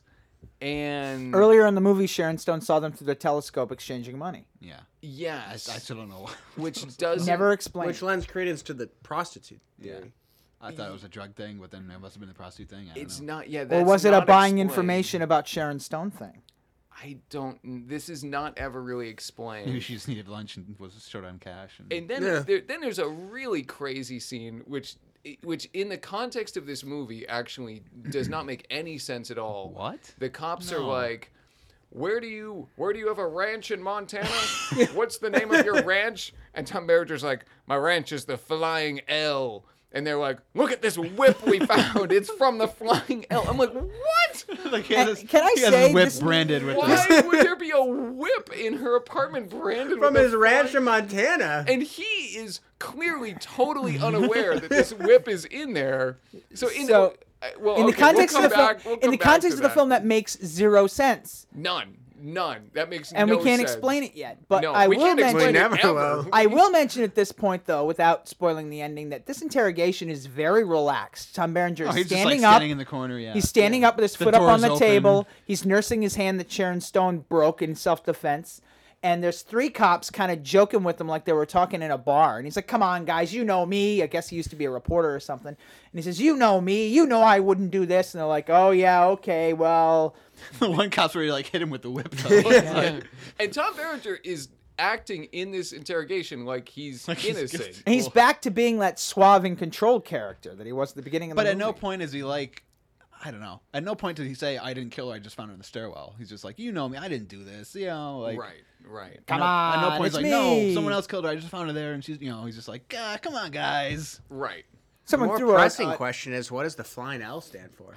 Speaker 1: and
Speaker 4: Earlier in the movie, Sharon Stone saw them through the telescope exchanging money.
Speaker 2: Yeah. I
Speaker 1: yes,
Speaker 2: still don't know.
Speaker 1: which does
Speaker 4: Never explained.
Speaker 3: Which lends credence to the prostitute.
Speaker 2: Yeah.
Speaker 3: theory.
Speaker 2: I thought it was a drug thing, but then it must have been the prostitute thing. I don't
Speaker 1: It's
Speaker 2: know.
Speaker 1: not. Yeah,
Speaker 4: Or
Speaker 1: that's
Speaker 4: was it a
Speaker 1: not
Speaker 4: buying
Speaker 1: explained.
Speaker 4: information about Sharon Stone thing?
Speaker 1: I don't. This is not ever really explained.
Speaker 2: Maybe she just needed lunch and was short on cash.
Speaker 1: And then
Speaker 3: Yeah.
Speaker 1: then there's a really crazy scene which in the context of this movie actually does not make any sense at all.
Speaker 2: What?
Speaker 1: The cops are
Speaker 2: No.
Speaker 1: like, where do you have a ranch in Montana? What's the name of your ranch? And Tom Berenger's like, my ranch is the Flying L. And they're like, look at this whip we found. It's from the Flying L. I'm like, what?
Speaker 2: Like, he
Speaker 4: And
Speaker 2: has his,
Speaker 4: can I
Speaker 2: he has
Speaker 4: say
Speaker 2: his whip
Speaker 4: this-
Speaker 2: branded with
Speaker 1: Why would there be a whip in her apartment branded
Speaker 3: From
Speaker 1: with
Speaker 3: his
Speaker 1: the
Speaker 3: ranch
Speaker 1: Flying-
Speaker 3: in Montana.
Speaker 1: And he is clearly totally unaware that this whip is in there. So in
Speaker 4: So,
Speaker 1: well,
Speaker 4: In the
Speaker 1: okay,
Speaker 4: context
Speaker 1: we'll
Speaker 4: of the
Speaker 1: come
Speaker 4: film,
Speaker 1: back- we'll
Speaker 4: in
Speaker 1: come
Speaker 4: the
Speaker 1: back
Speaker 4: context
Speaker 1: to
Speaker 4: of the
Speaker 1: that.
Speaker 4: film, that makes zero sense,
Speaker 1: None. That makes
Speaker 4: and
Speaker 1: no
Speaker 4: we can't
Speaker 1: sense.
Speaker 4: explain it yet. But
Speaker 1: No,
Speaker 4: I
Speaker 1: we
Speaker 4: will
Speaker 1: can't explain
Speaker 4: mention.
Speaker 3: We
Speaker 1: it
Speaker 3: never
Speaker 1: ever.
Speaker 3: will.
Speaker 4: I will mention at this point, though, without spoiling the ending, that this interrogation is very relaxed. Tom Berenger is
Speaker 2: Oh, he's just
Speaker 4: standing
Speaker 2: like
Speaker 4: up.
Speaker 2: standing in the corner. Yeah.
Speaker 4: He's standing up with his
Speaker 2: The
Speaker 4: foot up on
Speaker 2: door's
Speaker 4: the
Speaker 2: open.
Speaker 4: table. He's nursing his hand that Sharon Stone broke in self-defense. And there's three cops kind of joking with him like they were talking in a bar. And he's like, come on, guys, you know me. I guess he used to be a reporter or something. And he says, you know me. You know I wouldn't do this. And they're like, oh, yeah, okay, well.
Speaker 2: The one cop's where he like hit him with the whip. Though. It's like-
Speaker 1: And Tom Berenger is acting in this interrogation like he's
Speaker 2: Like he's
Speaker 1: innocent.
Speaker 2: guilty.
Speaker 4: And he's back to being that suave and controlled character that he was at the beginning of the
Speaker 2: But
Speaker 4: movie.
Speaker 2: at no point is he like, I don't know. At no point did he say, I didn't kill her, I just found her in the stairwell. He's just like, you know me, I didn't do this. You know, like.
Speaker 1: Right.
Speaker 4: Come
Speaker 2: At no
Speaker 4: on,
Speaker 2: point
Speaker 4: it's
Speaker 2: he's like,
Speaker 4: me.
Speaker 2: no, someone else killed her, I just found her there. And she's, he's just like, come on, guys.
Speaker 1: Right.
Speaker 3: The
Speaker 4: Someone
Speaker 3: more
Speaker 4: threw
Speaker 3: pressing
Speaker 4: a
Speaker 3: question is, what does the Flying L stand for?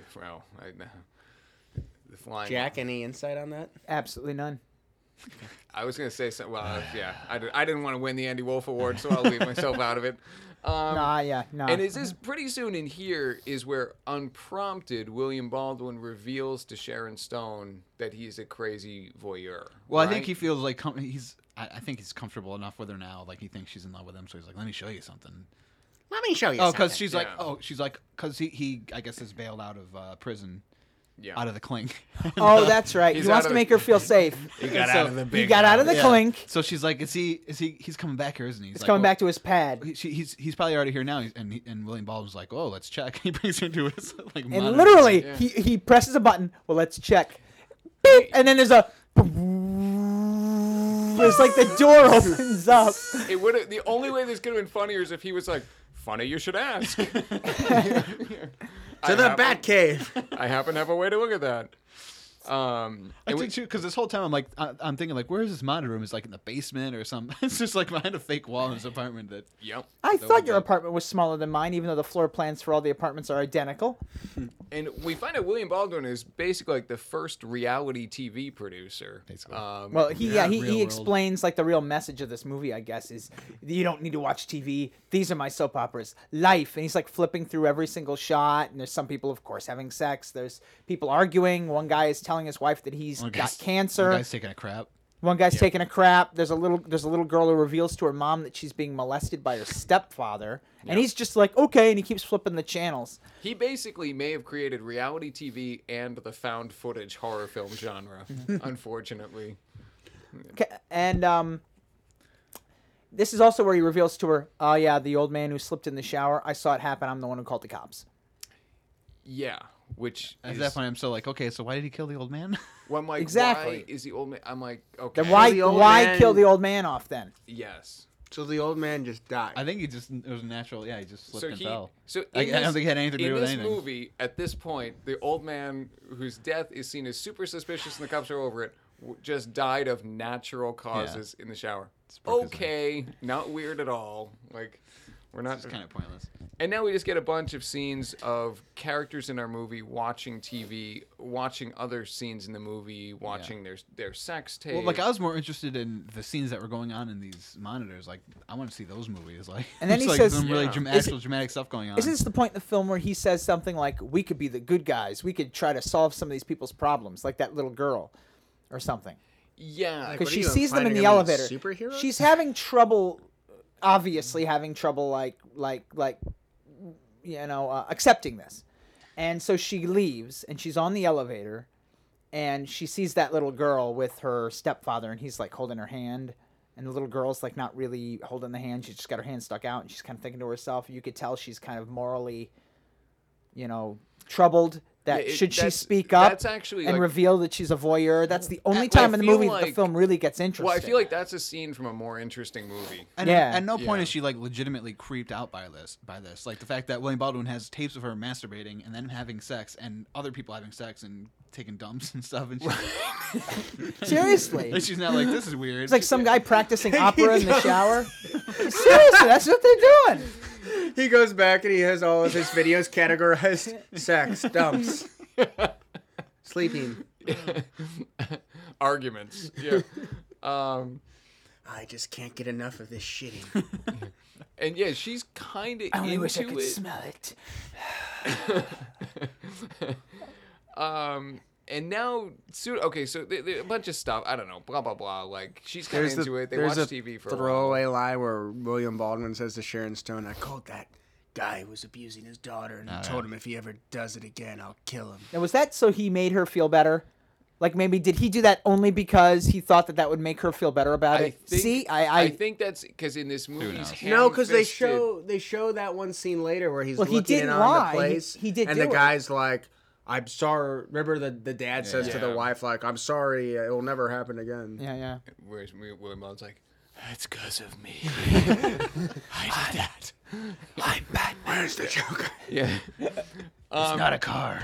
Speaker 1: The flying.
Speaker 3: Jack, any insight on that?
Speaker 4: absolutely none.
Speaker 1: I was gonna say something. Well, yeah, I didn't want to win the Andy Wolf Award, so I'll leave myself out of it.
Speaker 4: No.
Speaker 1: And is this pretty soon in here is where unprompted William Baldwin reveals to Sharon Stone that he's a crazy voyeur.
Speaker 2: Well, I
Speaker 1: right?
Speaker 2: think he feels like I think he's comfortable enough with her now. Like he thinks she's in love with him, so he's like, let me show you something.
Speaker 3: Let me show you
Speaker 2: Oh,
Speaker 3: something.
Speaker 2: because she's like,
Speaker 1: Yeah.
Speaker 2: because he I guess is bailed out of prison,
Speaker 1: Yeah.
Speaker 2: out of the clink.
Speaker 4: Oh, that's right.
Speaker 1: He's
Speaker 4: He wants
Speaker 1: out
Speaker 4: to
Speaker 1: of
Speaker 4: make
Speaker 1: the-
Speaker 4: her feel safe.
Speaker 1: He got
Speaker 2: So-
Speaker 1: out of the big.
Speaker 4: He got out of the
Speaker 2: Yeah.
Speaker 4: clink.
Speaker 2: So she's like, he's coming back here, isn't he? He's
Speaker 4: It's
Speaker 2: like,
Speaker 4: coming
Speaker 2: well,
Speaker 4: back to his pad.
Speaker 2: He's probably already here now, and William Baldwin's like, oh, let's check. He brings her to his like.
Speaker 4: And
Speaker 2: monitor.
Speaker 4: literally,
Speaker 1: Yeah.
Speaker 4: he presses a button. Well, let's check. Beep, and then there's a. It's like the door opens up.
Speaker 1: It would have. The only way this could have been funnier is if he was like, "Funny you should ask."
Speaker 3: to the Batcave.
Speaker 1: I happen to have a way to look at that.
Speaker 2: I
Speaker 1: And
Speaker 2: think
Speaker 1: we-
Speaker 2: too, because this whole time I'm like, I'm thinking like, where is this monitor room? It's like in the basement or something. It's just like behind a fake wall in his apartment. That
Speaker 1: Yep.
Speaker 4: I
Speaker 2: That
Speaker 4: thought
Speaker 2: was
Speaker 4: your
Speaker 2: it.
Speaker 4: apartment was smaller than mine, even though the floor plans for all the apartments are identical.
Speaker 1: And we find out William Baldwin is basically like the first reality TV producer.
Speaker 2: Basically.
Speaker 4: Well, he
Speaker 2: real
Speaker 4: he
Speaker 2: world.
Speaker 4: explains like the real message of this movie, I guess, is you don't need to watch TV. These are my soap operas, life. And he's like flipping through every single shot. And there's some people, of course, having sex. There's people arguing. One guy is telling his wife that he's
Speaker 2: One
Speaker 4: got
Speaker 2: guy's-
Speaker 4: cancer.
Speaker 2: One guy's taking a crap.
Speaker 4: One guy's taking a crap. There's a little girl who reveals to her mom that she's being molested by her stepfather, and he's just like, okay, and he keeps flipping the channels.
Speaker 1: He basically may have created reality TV and the found footage horror film genre, unfortunately.
Speaker 4: And this is also where he reveals to her, oh yeah, the old man who slipped in the shower. I saw it happen. I'm the one who called the cops.
Speaker 1: Yeah, which
Speaker 2: At
Speaker 1: is
Speaker 2: that point, I'm still like, okay, so why did he kill the old man?
Speaker 1: when I'm like,
Speaker 4: Exactly.
Speaker 1: why is the old man? I'm like, okay,
Speaker 4: Then why
Speaker 3: the old
Speaker 4: why
Speaker 3: man-
Speaker 4: kill the old man off then?
Speaker 1: yes.
Speaker 3: So the old man just died.
Speaker 2: I think it was natural. Yeah, he just slipped
Speaker 1: So
Speaker 2: and
Speaker 1: he,
Speaker 2: fell.
Speaker 1: so
Speaker 2: I
Speaker 1: in
Speaker 2: don't
Speaker 1: this-
Speaker 2: think it had anything to do
Speaker 1: in
Speaker 2: with
Speaker 1: this
Speaker 2: anything.
Speaker 1: movie, at this point, the old man whose death is seen as super suspicious and the cops are over it, just died of natural causes in the shower.
Speaker 2: broke his
Speaker 1: Okay, not weird at all. Like, we're not.
Speaker 2: It's kind of pointless.
Speaker 1: And now we just get a bunch of scenes of characters in our movie watching TV, watching other scenes in the movie, watching their sex tape.
Speaker 2: Well, like I was more interested in the scenes that were going on in these monitors. Like I want to see those movies. Like
Speaker 4: And then
Speaker 2: it's
Speaker 4: he
Speaker 2: like
Speaker 4: says-
Speaker 2: some really
Speaker 1: Yeah.
Speaker 2: dramatic stuff going on.
Speaker 4: Isn't this the point in the film where he says something like, we could be the good guys. We could try to solve some of these people's problems, like that little girl or something.
Speaker 1: yeah,
Speaker 3: Like,
Speaker 4: Because
Speaker 3: what are
Speaker 4: she
Speaker 3: you
Speaker 4: sees them in
Speaker 3: implying
Speaker 4: the
Speaker 3: they're gonna
Speaker 4: elevator.
Speaker 3: be superheroes?
Speaker 4: She's having trouble obviously having trouble accepting this. And so she leaves, and she's on the elevator, and she sees that little girl with her stepfather, and he's like holding her hand, and the little girl's like not really holding the hand. She's just got her hand stuck out, and she's kind of thinking to herself. You could tell she's kind of morally, troubled. That should she speak up
Speaker 1: that's actually,
Speaker 4: and
Speaker 1: like,
Speaker 4: reveal that she's a voyeur? That's the only
Speaker 1: I
Speaker 4: time in the
Speaker 1: feel
Speaker 4: movie
Speaker 1: like-
Speaker 4: the film really gets interesting.
Speaker 1: Well, I feel like that's a scene from a more interesting movie.
Speaker 2: And
Speaker 4: Yeah.
Speaker 2: at no point
Speaker 1: Yeah.
Speaker 2: is she like legitimately creeped out by this. Like the fact that William Baldwin has tapes of her masturbating and then having sex and other people having sex and taking dumps and stuff, and
Speaker 4: Seriously.
Speaker 2: and she's not like, this is weird.
Speaker 4: It's like some guy practicing opera in the shower. Seriously, that's what they're doing.
Speaker 3: He goes back and he has all of his videos categorized: sex, dumps, sleeping.
Speaker 1: Arguments. Yeah.
Speaker 3: I just can't get enough of this shitting.
Speaker 1: And yeah, she's kind of
Speaker 4: I only
Speaker 1: into
Speaker 4: wish I could
Speaker 1: it.
Speaker 4: smell it.
Speaker 1: And now, so a bunch of stuff. I don't know, blah blah blah. Like she's kind of
Speaker 3: There's
Speaker 1: into it. They
Speaker 3: there's
Speaker 1: watch
Speaker 3: a
Speaker 1: TV for a while.
Speaker 3: throwaway line where William Baldwin says to Sharon Stone, "I called that guy who was abusing his daughter, and told him if he ever does it again, I'll kill him."
Speaker 4: Now, was that so he made her feel better? Like maybe did he do that only because he thought that would make her feel better about it?
Speaker 1: I think that's because in this movie, he's
Speaker 3: No, because they
Speaker 1: ham-fisted.
Speaker 3: show that one scene later where he's
Speaker 4: Well, he
Speaker 3: looking in
Speaker 4: didn't
Speaker 3: on
Speaker 4: lie.
Speaker 3: the place.
Speaker 4: He did
Speaker 3: and
Speaker 4: do
Speaker 3: the
Speaker 4: it.
Speaker 3: guy's like, "I'm sorry." Remember the dad says to the
Speaker 1: Yeah.
Speaker 3: wife like, "I'm sorry, it will never happen again."
Speaker 4: Yeah.
Speaker 1: Whereas William Baldwin's like, it's because of me. I did that.
Speaker 4: I'm Batman.
Speaker 3: Where's the Joker?
Speaker 1: Yeah.
Speaker 2: it's not a car.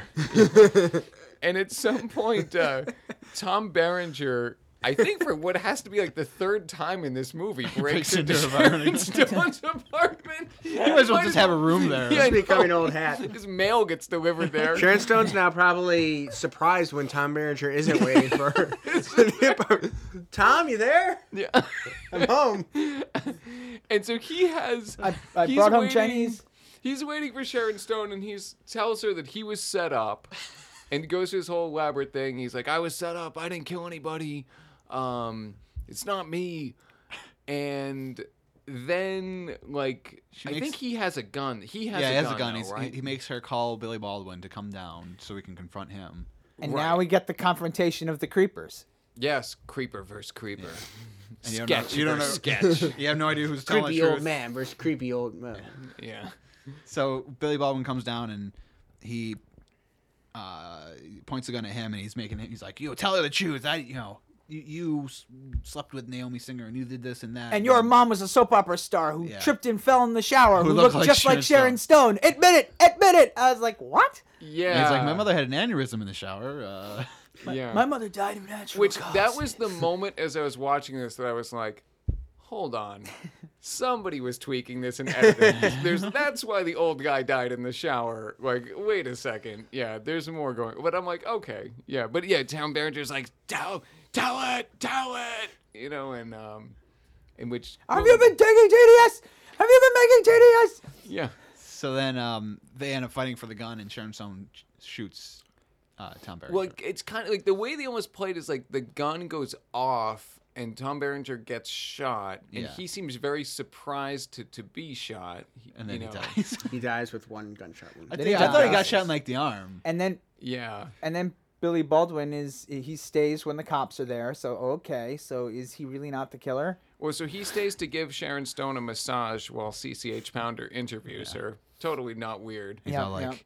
Speaker 1: And at some point, Tom Berenger, I think for what has to be like the third time in this movie, breaks into
Speaker 2: into
Speaker 1: Sharon Stone's apartment.
Speaker 2: You might as well just have a room there.
Speaker 1: Yeah, I
Speaker 3: He's becoming
Speaker 1: know.
Speaker 3: old hat.
Speaker 1: His mail gets delivered there.
Speaker 3: Sharon Stone's now probably surprised when Tom Berenger isn't waiting for her. Tom, you there?
Speaker 1: Yeah.
Speaker 3: I'm home.
Speaker 1: And so he has.
Speaker 4: I
Speaker 1: he's
Speaker 4: brought home
Speaker 1: waiting-
Speaker 4: Chinese.
Speaker 1: He's waiting for Sharon Stone, and he tells her that he was set up, and goes through this whole elaborate thing. He's like, "I was set up. I didn't kill anybody. It's not me." And then, like, I think he has a gun. He has a gun.
Speaker 2: He's-
Speaker 1: Though, right?
Speaker 2: He makes her call Billy Baldwin to come down so we can confront him.
Speaker 4: And
Speaker 1: Right.
Speaker 4: now we get the confrontation of the creepers.
Speaker 1: Yes, creeper versus creeper.
Speaker 2: And you don't
Speaker 1: Sketch.
Speaker 2: know- you don't
Speaker 1: versus
Speaker 2: know-
Speaker 1: sketch.
Speaker 2: You have no idea who's telling
Speaker 3: Creepy
Speaker 2: the
Speaker 3: old
Speaker 2: truth.
Speaker 3: man versus creepy old man.
Speaker 1: Yeah.
Speaker 2: So Billy Baldwin comes down and he points a gun at him, and he's like, tell her the truth. You slept with Naomi Singer, and you did this and that.
Speaker 4: And your mom was a soap opera star who
Speaker 2: Yeah.
Speaker 4: tripped and fell in the shower, who
Speaker 2: looked
Speaker 4: looked
Speaker 2: like
Speaker 4: just like
Speaker 2: Sharon
Speaker 4: Sharon Stone. Admit it! Admit it! I was like, what?
Speaker 1: Yeah.
Speaker 2: And he's like, my mother had an aneurysm in the shower.
Speaker 1: Yeah.
Speaker 4: My mother died of natural
Speaker 1: Which
Speaker 4: causes.
Speaker 1: that was the moment as I was watching this that I was like, hold on. Somebody was tweaking this and editing this. That's why the old guy died in the shower. Like, wait a second. Yeah, there's more going. But I'm like, okay. Yeah, but yeah, Tom Berenger's like, tell it. And in which
Speaker 4: Have you been taking TDS? Have you been making TDS?
Speaker 1: Yeah.
Speaker 2: So then they end up fighting for the gun, and Sharon Stone shoots Tom Berenger.
Speaker 1: Well, it's kind of like the way they almost played is like the gun goes off and Tom Berenger gets shot, and
Speaker 2: Yeah.
Speaker 1: he seems very surprised to be shot.
Speaker 2: and then
Speaker 1: you
Speaker 2: he
Speaker 1: know.
Speaker 2: dies.
Speaker 3: He dies with one gunshot wound.
Speaker 2: I
Speaker 4: Then he
Speaker 2: thought he got
Speaker 4: dies.
Speaker 2: shot in like the arm.
Speaker 4: And then
Speaker 1: Yeah.
Speaker 4: Billy Baldwin he stays when the cops are there. So okay, so is he really not the killer?
Speaker 1: Well, so he stays to give Sharon Stone a massage while CCH Pounder interviews her. Totally not weird.
Speaker 2: He's
Speaker 4: Yeah,
Speaker 2: all like,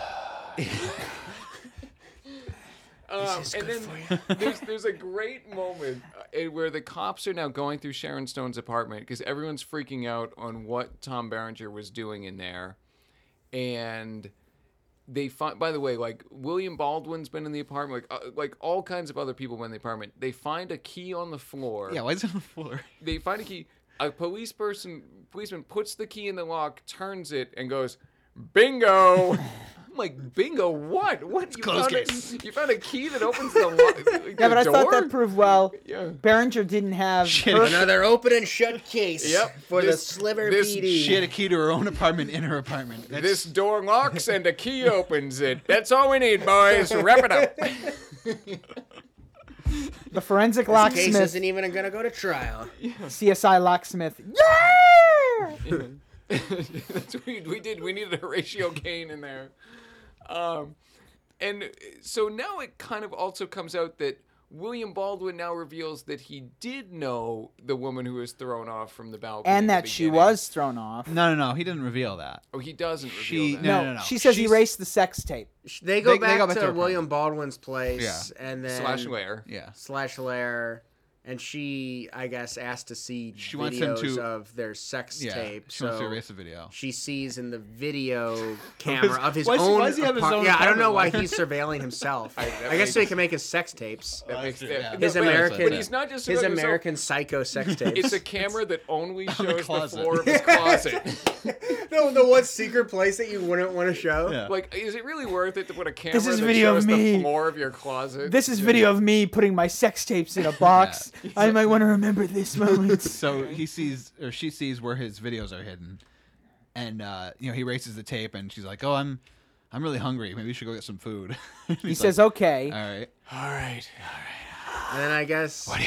Speaker 1: And then there's a great moment where the cops are now going through Sharon Stone's apartment because everyone's freaking out on what Tom Berenger was doing in there. And they find, by the way, like William Baldwin's been in the apartment, like all kinds of other people have been in the apartment. They find a key on the floor.
Speaker 2: yeah, why is it on the floor?
Speaker 1: They find a key. A policeman puts the key in the lock, turns it, and goes, "Bingo!" I'm like, "Bingo? What? What? You found a key that opens the lock?
Speaker 4: Yeah, but I thought that
Speaker 1: door?
Speaker 4: proved well.
Speaker 1: Yeah.
Speaker 4: Berenger didn't have.
Speaker 3: Another open and shut case
Speaker 1: Yep.
Speaker 3: for the
Speaker 1: This-
Speaker 3: Sliver
Speaker 1: this
Speaker 3: PD.
Speaker 2: She had a key to her own apartment in her apartment. That's,
Speaker 1: This door locks and a key opens it. That's all we need, boys. Wrap it up.
Speaker 4: The forensic
Speaker 3: Case
Speaker 4: locksmith,
Speaker 3: isn't even gonna go to trial.
Speaker 4: CSI locksmith. Yay!
Speaker 1: That's what we did. We needed a Horatio Caine in there. And so now it kind of also comes out that William Baldwin now reveals that he did know the woman who was thrown off from the balcony.
Speaker 4: And
Speaker 1: at
Speaker 4: that
Speaker 1: the
Speaker 4: she
Speaker 1: beginning.
Speaker 4: was thrown off.
Speaker 2: No, he didn't reveal that.
Speaker 1: Oh, he doesn't reveal
Speaker 2: She-
Speaker 1: that.
Speaker 2: no.
Speaker 4: She says he
Speaker 2: She's-
Speaker 4: erased the sex tape.
Speaker 3: They go
Speaker 2: They
Speaker 3: back
Speaker 2: go back to
Speaker 3: to
Speaker 2: her
Speaker 3: William Baldwin's place,
Speaker 2: Yeah.
Speaker 3: and then
Speaker 1: Slash Lair.
Speaker 2: Yeah.
Speaker 3: slash lair, and she, I guess, asked to see
Speaker 2: She wants him
Speaker 3: videos
Speaker 2: to-
Speaker 3: of their sex
Speaker 2: Yeah.
Speaker 3: tape.
Speaker 2: She wants to
Speaker 3: so
Speaker 2: erase the video.
Speaker 3: she sees in the video camera of his
Speaker 2: why does-
Speaker 3: own.
Speaker 2: why does he have his own
Speaker 3: Yeah, I don't know
Speaker 2: camera?
Speaker 3: why he's surveilling himself. I guess so he can make his sex tapes.
Speaker 1: That makes
Speaker 2: Yeah.
Speaker 3: His
Speaker 1: but-
Speaker 3: American-
Speaker 1: But he's not just
Speaker 3: His
Speaker 1: surveilling himself.
Speaker 3: American Psycho sex tapes.
Speaker 1: It's a camera that only shows the
Speaker 2: closet.
Speaker 1: floor of his closet.
Speaker 3: the one secret place that you wouldn't want to show.
Speaker 2: Yeah.
Speaker 1: Like, is it really worth it to put a camera
Speaker 4: This is
Speaker 1: that
Speaker 4: video of
Speaker 1: shows
Speaker 4: me.
Speaker 1: the floor of your closet?
Speaker 4: This is video of me putting my sex tapes in a box. I might want to remember this moment.
Speaker 2: So he sees, or she sees, where his videos are hidden, and he erases the tape, and she's like, "Oh, I'm really hungry. Maybe we should go get some food."
Speaker 4: He says, "Okay."
Speaker 2: "All right,
Speaker 1: All right.
Speaker 3: And then I guess
Speaker 2: what do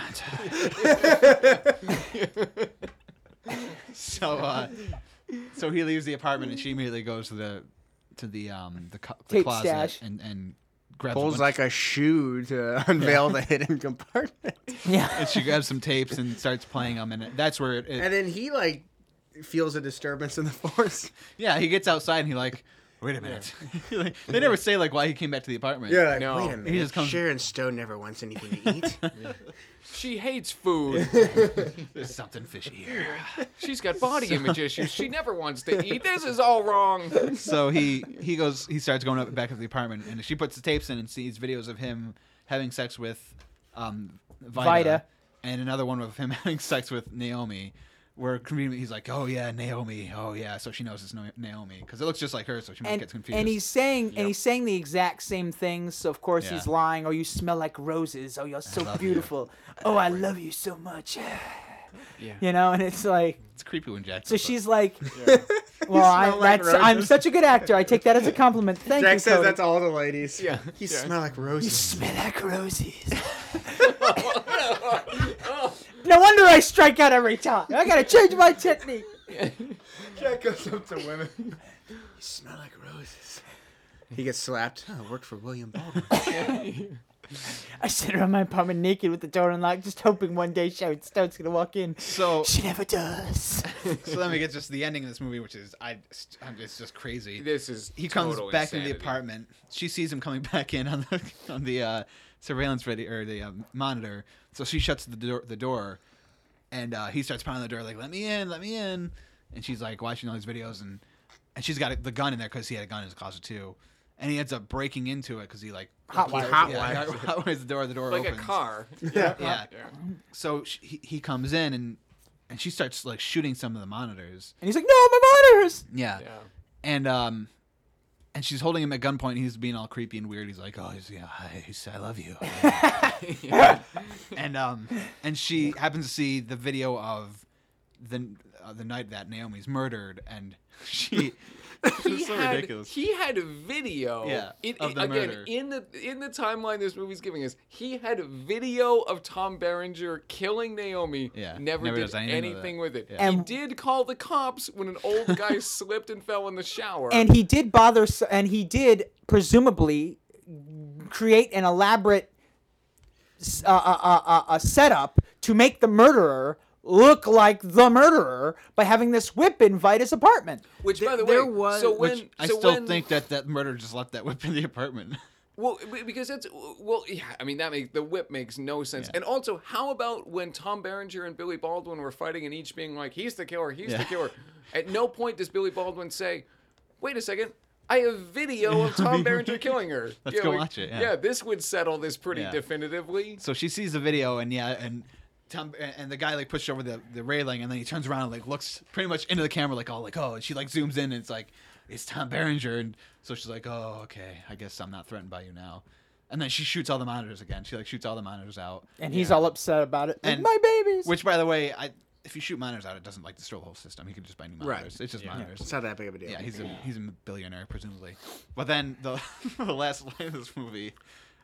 Speaker 2: you want?" So he leaves the apartment, and she immediately goes to the
Speaker 4: Tape
Speaker 2: closet
Speaker 4: stash.
Speaker 2: and grabs
Speaker 3: pulls
Speaker 2: a bunch-
Speaker 3: like a shoe to unveil the hidden compartment.
Speaker 4: Yeah.
Speaker 2: and she grabs some tapes and starts playing them, and that's where it
Speaker 3: And then he feels a disturbance in the force.
Speaker 2: yeah, he gets outside and he like, wait a minute. They never say like why he came back to the apartment.
Speaker 3: Yeah, like,
Speaker 1: No.
Speaker 3: wait a
Speaker 1: He
Speaker 3: minute.
Speaker 2: just comes-
Speaker 3: Sharon Stone never wants anything to eat.
Speaker 1: She hates food.
Speaker 2: There's something fishy here.
Speaker 1: She's got body image issues. She never wants to eat. This is all wrong.
Speaker 2: So he starts going back to the apartment, and she puts the tapes in and sees videos of him having sex with Vida, and another one of him having sex with Naomi. Where conveniently he's like, "Oh yeah, Naomi. Oh yeah." So she knows it's Naomi because it looks just like her. So she might get confused.
Speaker 4: And he's saying the exact same things. So of course
Speaker 2: Yeah.
Speaker 4: he's lying. Oh, you smell like roses. Oh, you're so beautiful. Oh, I love you so much.
Speaker 1: Yeah.
Speaker 4: You know, and it's like,
Speaker 2: it's creepy when Jack.
Speaker 4: so
Speaker 2: does that.
Speaker 4: she's like, well, I'm such a good actor. I take that as a compliment. Thank
Speaker 3: Jack
Speaker 4: you,
Speaker 3: says
Speaker 4: Cody.
Speaker 3: that's all the ladies.
Speaker 1: Yeah.
Speaker 3: You
Speaker 1: Yeah.
Speaker 3: smell like
Speaker 4: You
Speaker 3: roses.
Speaker 4: smell like roses. No wonder I strike out every time. I gotta change my technique.
Speaker 3: Jack goes up to women. You smell like roses. He gets slapped. Oh, it worked for William Baldwin.
Speaker 4: I sit around my apartment naked with the door unlocked, just hoping one day Sharon Stone's gonna walk in.
Speaker 2: So
Speaker 4: She never does.
Speaker 2: so then we get just the ending of this movie, which is it's just crazy.
Speaker 1: This is
Speaker 2: He comes
Speaker 1: total
Speaker 2: back into
Speaker 1: insanity.
Speaker 2: the apartment. She sees him coming back in on the surveillance video or the monitor. So she shuts the door, and he starts pounding on the door like, "Let me in, let me in." And she's like watching all these videos, and she's got the gun in there because he had a gun in his closet too. And he ends up breaking into it because he like
Speaker 3: Hotwires
Speaker 2: hotwires the door. The door
Speaker 1: Like
Speaker 2: opens.
Speaker 1: a car.
Speaker 2: Yeah. So he comes in and she starts like shooting some of the monitors.
Speaker 4: And he's like, "No, my monitors."
Speaker 2: Yeah. And she's holding him at gunpoint. And he's being all creepy and weird. He's like, "Oh, I love you." And she happens to see the video of the night that Naomi's murdered, and she. It's so ridiculous.
Speaker 1: He had a video.
Speaker 2: Yeah, of the
Speaker 1: again,
Speaker 2: murder.
Speaker 1: in the timeline this movie's giving us, he had a video of Tom Berenger killing Naomi.
Speaker 2: Yeah,
Speaker 1: never
Speaker 2: never
Speaker 1: did
Speaker 2: does anything
Speaker 1: anything
Speaker 2: with
Speaker 1: with it.
Speaker 2: Yeah.
Speaker 1: He
Speaker 4: And-
Speaker 1: did call the cops when an old guy slipped and fell in the shower.
Speaker 4: And he did and he did presumably create an elaborate a setup to make the murderer look like the murderer by having this whip in Vida's apartment.
Speaker 1: which, by the
Speaker 3: there
Speaker 1: way,
Speaker 3: was-
Speaker 1: so when
Speaker 2: Which I
Speaker 1: so
Speaker 2: still
Speaker 1: when-
Speaker 2: think that murderer just left that whip in the apartment.
Speaker 1: Well, because yeah. I mean, the whip makes no sense.
Speaker 2: Yeah.
Speaker 1: And also, how about when Tom Berenger and Billy Baldwin were fighting and each being like, "He's the killer, he's the killer." At no point does Billy Baldwin say, "Wait a second, I have video of Tom Berenger killing her.
Speaker 2: Let's go watch it."
Speaker 1: Yeah, this would settle this pretty
Speaker 2: Yeah.
Speaker 1: definitively.
Speaker 2: So she sees the video, and Tom and the guy like pushed over the railing, and then he turns around and like looks pretty much into the camera, like and she like zooms in, and it's like it's Tom Berenger, and so she's like, "Oh, okay, I guess I'm not threatened by you now." And then she shoots all the monitors again. She like shoots all the monitors out,
Speaker 4: And he's all upset about it. Like,
Speaker 2: And-
Speaker 4: my babies.
Speaker 2: which, by the way, if you shoot monitors out, it doesn't like destroy the whole system. He could just buy new
Speaker 3: Right.
Speaker 2: monitors. It's just monitors.
Speaker 3: It's not that big of a deal.
Speaker 2: Yeah, he's a billionaire presumably. But then the the last line of this movie,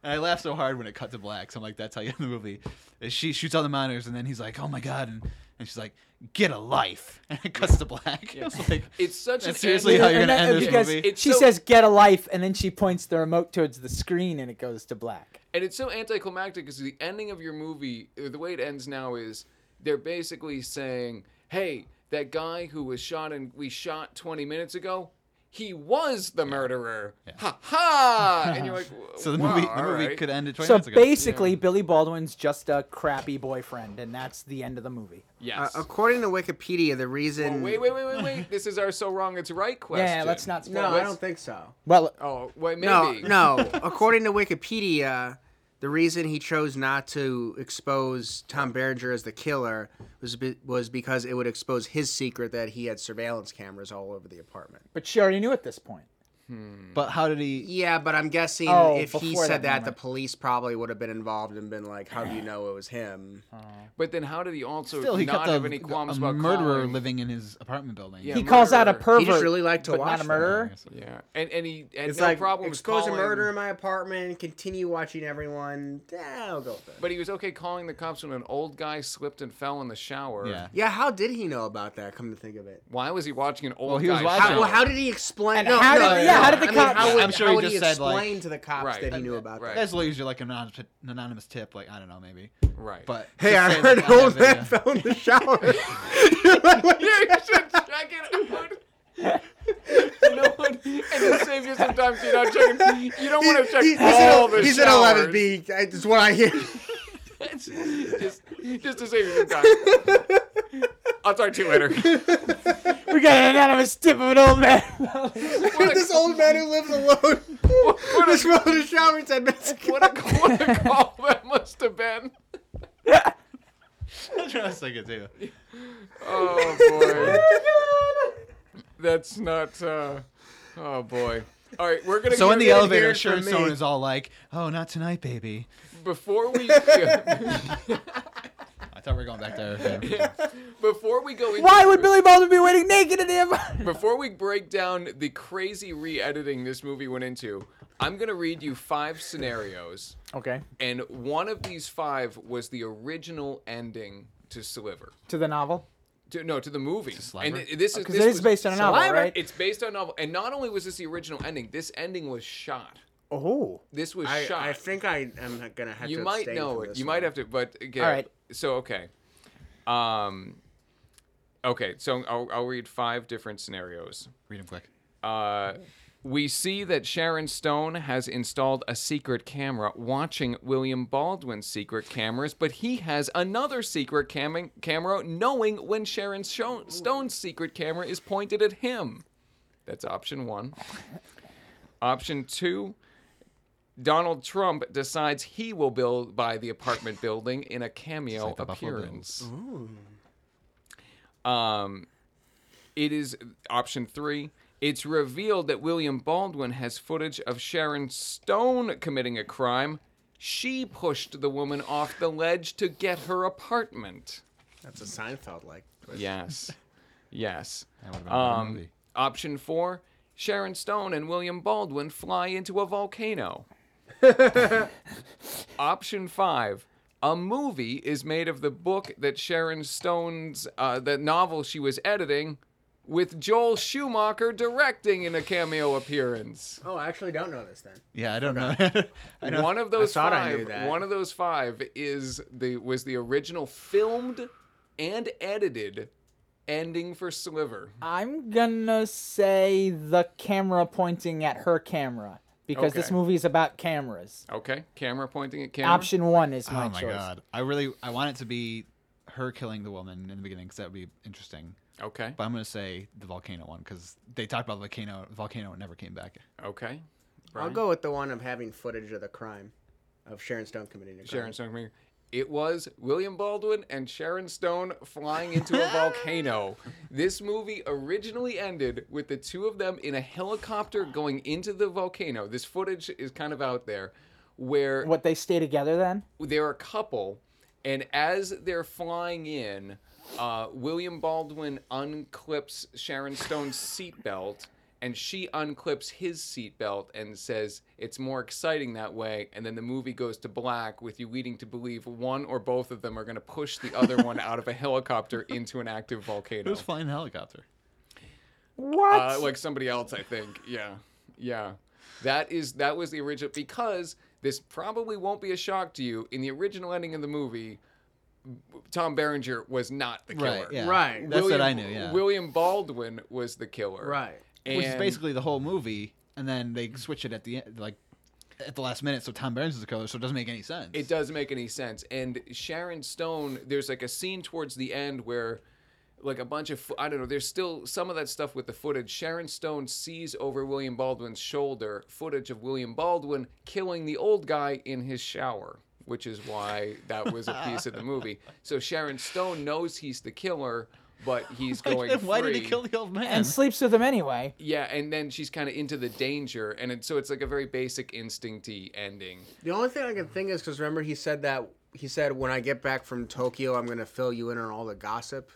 Speaker 2: And I laughed so hard when it cut to black. So I'm like, that's how you end the movie. And she shoots all the monitors, and then he's like, oh my god, and she's like, get a life. And it cuts to black. I was like,
Speaker 1: It's such
Speaker 2: that's
Speaker 1: an
Speaker 2: seriously
Speaker 1: ending-
Speaker 2: how you're gonna end this
Speaker 4: because
Speaker 2: movie.
Speaker 1: It's
Speaker 4: she
Speaker 1: so-
Speaker 4: says "get a life" and then she points the remote towards the screen and it goes to black.
Speaker 1: And it's so anticlimactic because the ending of your movie, the way it ends now is they're basically saying, hey, that guy who was shot and we shot 20 minutes ago, he was the murderer. Ha ha! And you're like,
Speaker 2: So the
Speaker 1: wow,
Speaker 2: movie
Speaker 1: all right.
Speaker 2: could end at 20
Speaker 4: So
Speaker 2: minutes ago.
Speaker 4: basically, Billy Baldwin's just a crappy boyfriend, and that's the end of the movie.
Speaker 1: Yes.
Speaker 3: According to Wikipedia, the reason.
Speaker 1: Wait. This is our so wrong it's right question.
Speaker 4: Yeah, let's not spoil
Speaker 3: No,
Speaker 4: it.
Speaker 3: I don't think so.
Speaker 4: Well,
Speaker 1: Oh, wait,
Speaker 3: No,
Speaker 1: maybe.
Speaker 3: no. According to Wikipedia, the reason he chose not to expose Tom Berenger as the killer was because it would expose his secret that he had surveillance cameras all over the apartment.
Speaker 4: but she already knew at this point.
Speaker 2: But how did he?
Speaker 3: Yeah, but I'm guessing
Speaker 4: Oh,
Speaker 3: if he
Speaker 4: before
Speaker 3: said
Speaker 4: that
Speaker 3: that, the
Speaker 4: moment.
Speaker 3: police probably would have been involved and been like, "How do you know it was him?"
Speaker 1: But then how did he also
Speaker 2: Still, he
Speaker 1: not
Speaker 2: cut
Speaker 1: have
Speaker 2: the
Speaker 1: any qualms
Speaker 2: a
Speaker 1: about
Speaker 2: murderer
Speaker 1: calling?
Speaker 2: living in his apartment building.
Speaker 1: Yeah.
Speaker 4: He calls out a
Speaker 1: murderer.
Speaker 4: pervert,
Speaker 3: He just really liked to
Speaker 4: but
Speaker 3: watch
Speaker 4: not a
Speaker 3: them.
Speaker 4: murderer.
Speaker 1: Yeah, and he had
Speaker 3: It's
Speaker 1: no
Speaker 3: like
Speaker 1: problems
Speaker 3: expose
Speaker 1: calling.
Speaker 3: a murder in my apartment, continue watching everyone. Yeah, I'll go with it.
Speaker 1: But he was okay calling the cops when an old guy slipped and fell in the shower.
Speaker 2: Yeah.
Speaker 3: Yeah, how did he know about that? Come to think of it.
Speaker 1: Why was he watching an old
Speaker 2: Well, he was
Speaker 1: guy
Speaker 2: watching-
Speaker 1: shower?
Speaker 3: How did he explain?
Speaker 4: And how did the cops-
Speaker 2: I'm sure
Speaker 3: how
Speaker 2: he
Speaker 3: would
Speaker 2: just
Speaker 3: he
Speaker 2: said,
Speaker 3: explain
Speaker 2: like-
Speaker 3: to the cops
Speaker 1: Right.
Speaker 3: that he knew about
Speaker 1: Right.
Speaker 3: that?
Speaker 2: That's usually like an anonymous tip, like I don't know, maybe.
Speaker 1: Right.
Speaker 2: But
Speaker 3: Hey,
Speaker 2: just
Speaker 3: I
Speaker 2: saying,
Speaker 3: heard
Speaker 2: like,
Speaker 3: an
Speaker 2: I
Speaker 3: old
Speaker 2: have it,
Speaker 3: man fell in the shower.
Speaker 1: yeah, you should check it out. You know what? And to save you some time, so you're not checking. You don't want to check all the
Speaker 3: He's at
Speaker 1: showers.
Speaker 3: 11B. That's what I hear.
Speaker 1: just to save you some time. I'll talk to you later.
Speaker 4: We got an anonymous tip of an old man.
Speaker 3: This old man who lives alone just fell in the shower 10 minutes ago.
Speaker 1: What a call that must have been.
Speaker 2: That's what I was thinking too.
Speaker 1: Oh boy. That's not. Oh boy. All right, we're gonna.
Speaker 2: So
Speaker 1: get
Speaker 2: in the
Speaker 1: into
Speaker 2: elevator,
Speaker 1: here
Speaker 2: Sharon
Speaker 1: for
Speaker 2: Stone
Speaker 1: me.
Speaker 2: is all like, "Oh, not tonight, baby."
Speaker 1: Before we.
Speaker 2: I thought we were going back there.
Speaker 1: Before we go into.
Speaker 4: Why would Billy Baldwin be waiting naked in the apartment?
Speaker 1: Before we break down the crazy re-editing this movie went into, I'm gonna read you 5 scenarios,
Speaker 4: Okay.
Speaker 1: and one of these 5 was the original ending to Sliver.
Speaker 4: To the novel?
Speaker 1: To the movie.
Speaker 2: Sliver?
Speaker 1: And this is
Speaker 4: Because
Speaker 1: this
Speaker 4: it is
Speaker 1: was-
Speaker 4: based on a novel,
Speaker 3: Sliver?
Speaker 4: right?
Speaker 1: It's based on a novel, and not only was this the original ending, this ending was shot.
Speaker 4: Oh.
Speaker 1: This was
Speaker 3: I
Speaker 1: shot.
Speaker 3: think I am gonna have
Speaker 1: You
Speaker 3: to.
Speaker 1: might
Speaker 3: abstain
Speaker 1: know
Speaker 3: from
Speaker 1: it.
Speaker 3: this
Speaker 1: You
Speaker 3: one.
Speaker 1: might have to, but again.
Speaker 4: All right.
Speaker 1: So okay. Okay. So I'll read 5 different scenarios.
Speaker 2: Read them quick.
Speaker 1: We see that Sharon Stone has installed a secret camera watching William Baldwin's secret cameras, but he has another secret camera knowing when Sharon Stone's secret camera is pointed at him. That's option 1. Option 2, Donald Trump decides he will buy the apartment building in a cameo
Speaker 2: like the Buffalo
Speaker 1: appearance. It is option 3. It's revealed that William Baldwin has footage of Sharon Stone committing a crime. She pushed the woman off the ledge to get her apartment.
Speaker 3: That's a Seinfeld-like. twist.
Speaker 1: Yes. Yes.
Speaker 2: That would've been a better movie.
Speaker 1: Option 4, Sharon Stone and William Baldwin fly into a volcano. Option 5, a movie is made of the book that Sharon Stone's, the novel she was editing, with Joel Schumacher directing in a cameo appearance.
Speaker 3: Oh, I actually don't know this then.
Speaker 2: Yeah, I don't know. I know.
Speaker 1: One of those
Speaker 3: thought I knew
Speaker 1: 5.
Speaker 3: that.
Speaker 1: One of those 5 was the original filmed and edited ending for Sliver.
Speaker 4: I'm gonna say the camera pointing at her camera. Because this
Speaker 1: Okay.
Speaker 4: movie is about cameras.
Speaker 1: Okay, camera pointing at camera.
Speaker 4: Option 1 is my
Speaker 2: Oh my
Speaker 4: choice.
Speaker 2: god! I want it to be her killing the woman in the beginning because that would be interesting.
Speaker 1: Okay.
Speaker 2: But I'm gonna say the volcano one because they talked about the volcano never came back.
Speaker 1: Okay.
Speaker 3: I'll
Speaker 1: Brian?
Speaker 3: go with the one of having footage of the crime, of Sharon Stone committing a crime.
Speaker 1: Sharon Stone. Coming. It was William Baldwin and Sharon Stone flying into a volcano. This movie originally ended with the two of them in a helicopter going into the volcano. This footage is kind of out there where
Speaker 4: What, they stay together then?
Speaker 1: they're a couple, and as they're flying in, William Baldwin unclips Sharon Stone's seatbelt, and she unclips his seatbelt and says it's more exciting that way, and then the movie goes to black with you leading to believe one or both of them are going to push the other one out of a helicopter into an active volcano.
Speaker 2: Who's flying the helicopter?
Speaker 4: What?
Speaker 1: Like somebody else, I think. Yeah. That was the original, because this probably won't be a shock to you. In the original ending of the movie, Tom Berenger was not the killer.
Speaker 2: Right. Yeah.
Speaker 3: Right.
Speaker 2: That's what I knew. Yeah.
Speaker 1: William Baldwin was the killer.
Speaker 3: Right.
Speaker 2: Which is
Speaker 1: And-
Speaker 2: basically the whole movie, and then they switch it at the end, like at the last minute. So Tom Berenger is the killer, so it doesn't make any sense.
Speaker 1: It doesn't make any sense. And Sharon Stone, there's like a scene towards the end where, like a bunch of, I don't know, there's still some of that stuff with the footage. Sharon Stone sees over William Baldwin's shoulder footage of William Baldwin killing the old guy in his shower, which is why that was a piece of the movie. So Sharon Stone knows he's the killer, but he's going free.
Speaker 2: Why did he kill the old man?
Speaker 4: and sleeps with him anyway.
Speaker 1: Yeah, and then she's kind of into the danger, and so it's like a very basic instincty ending.
Speaker 3: The only thing I can think is because remember he said when I get back from Tokyo, I'm gonna fill you in on all the gossip.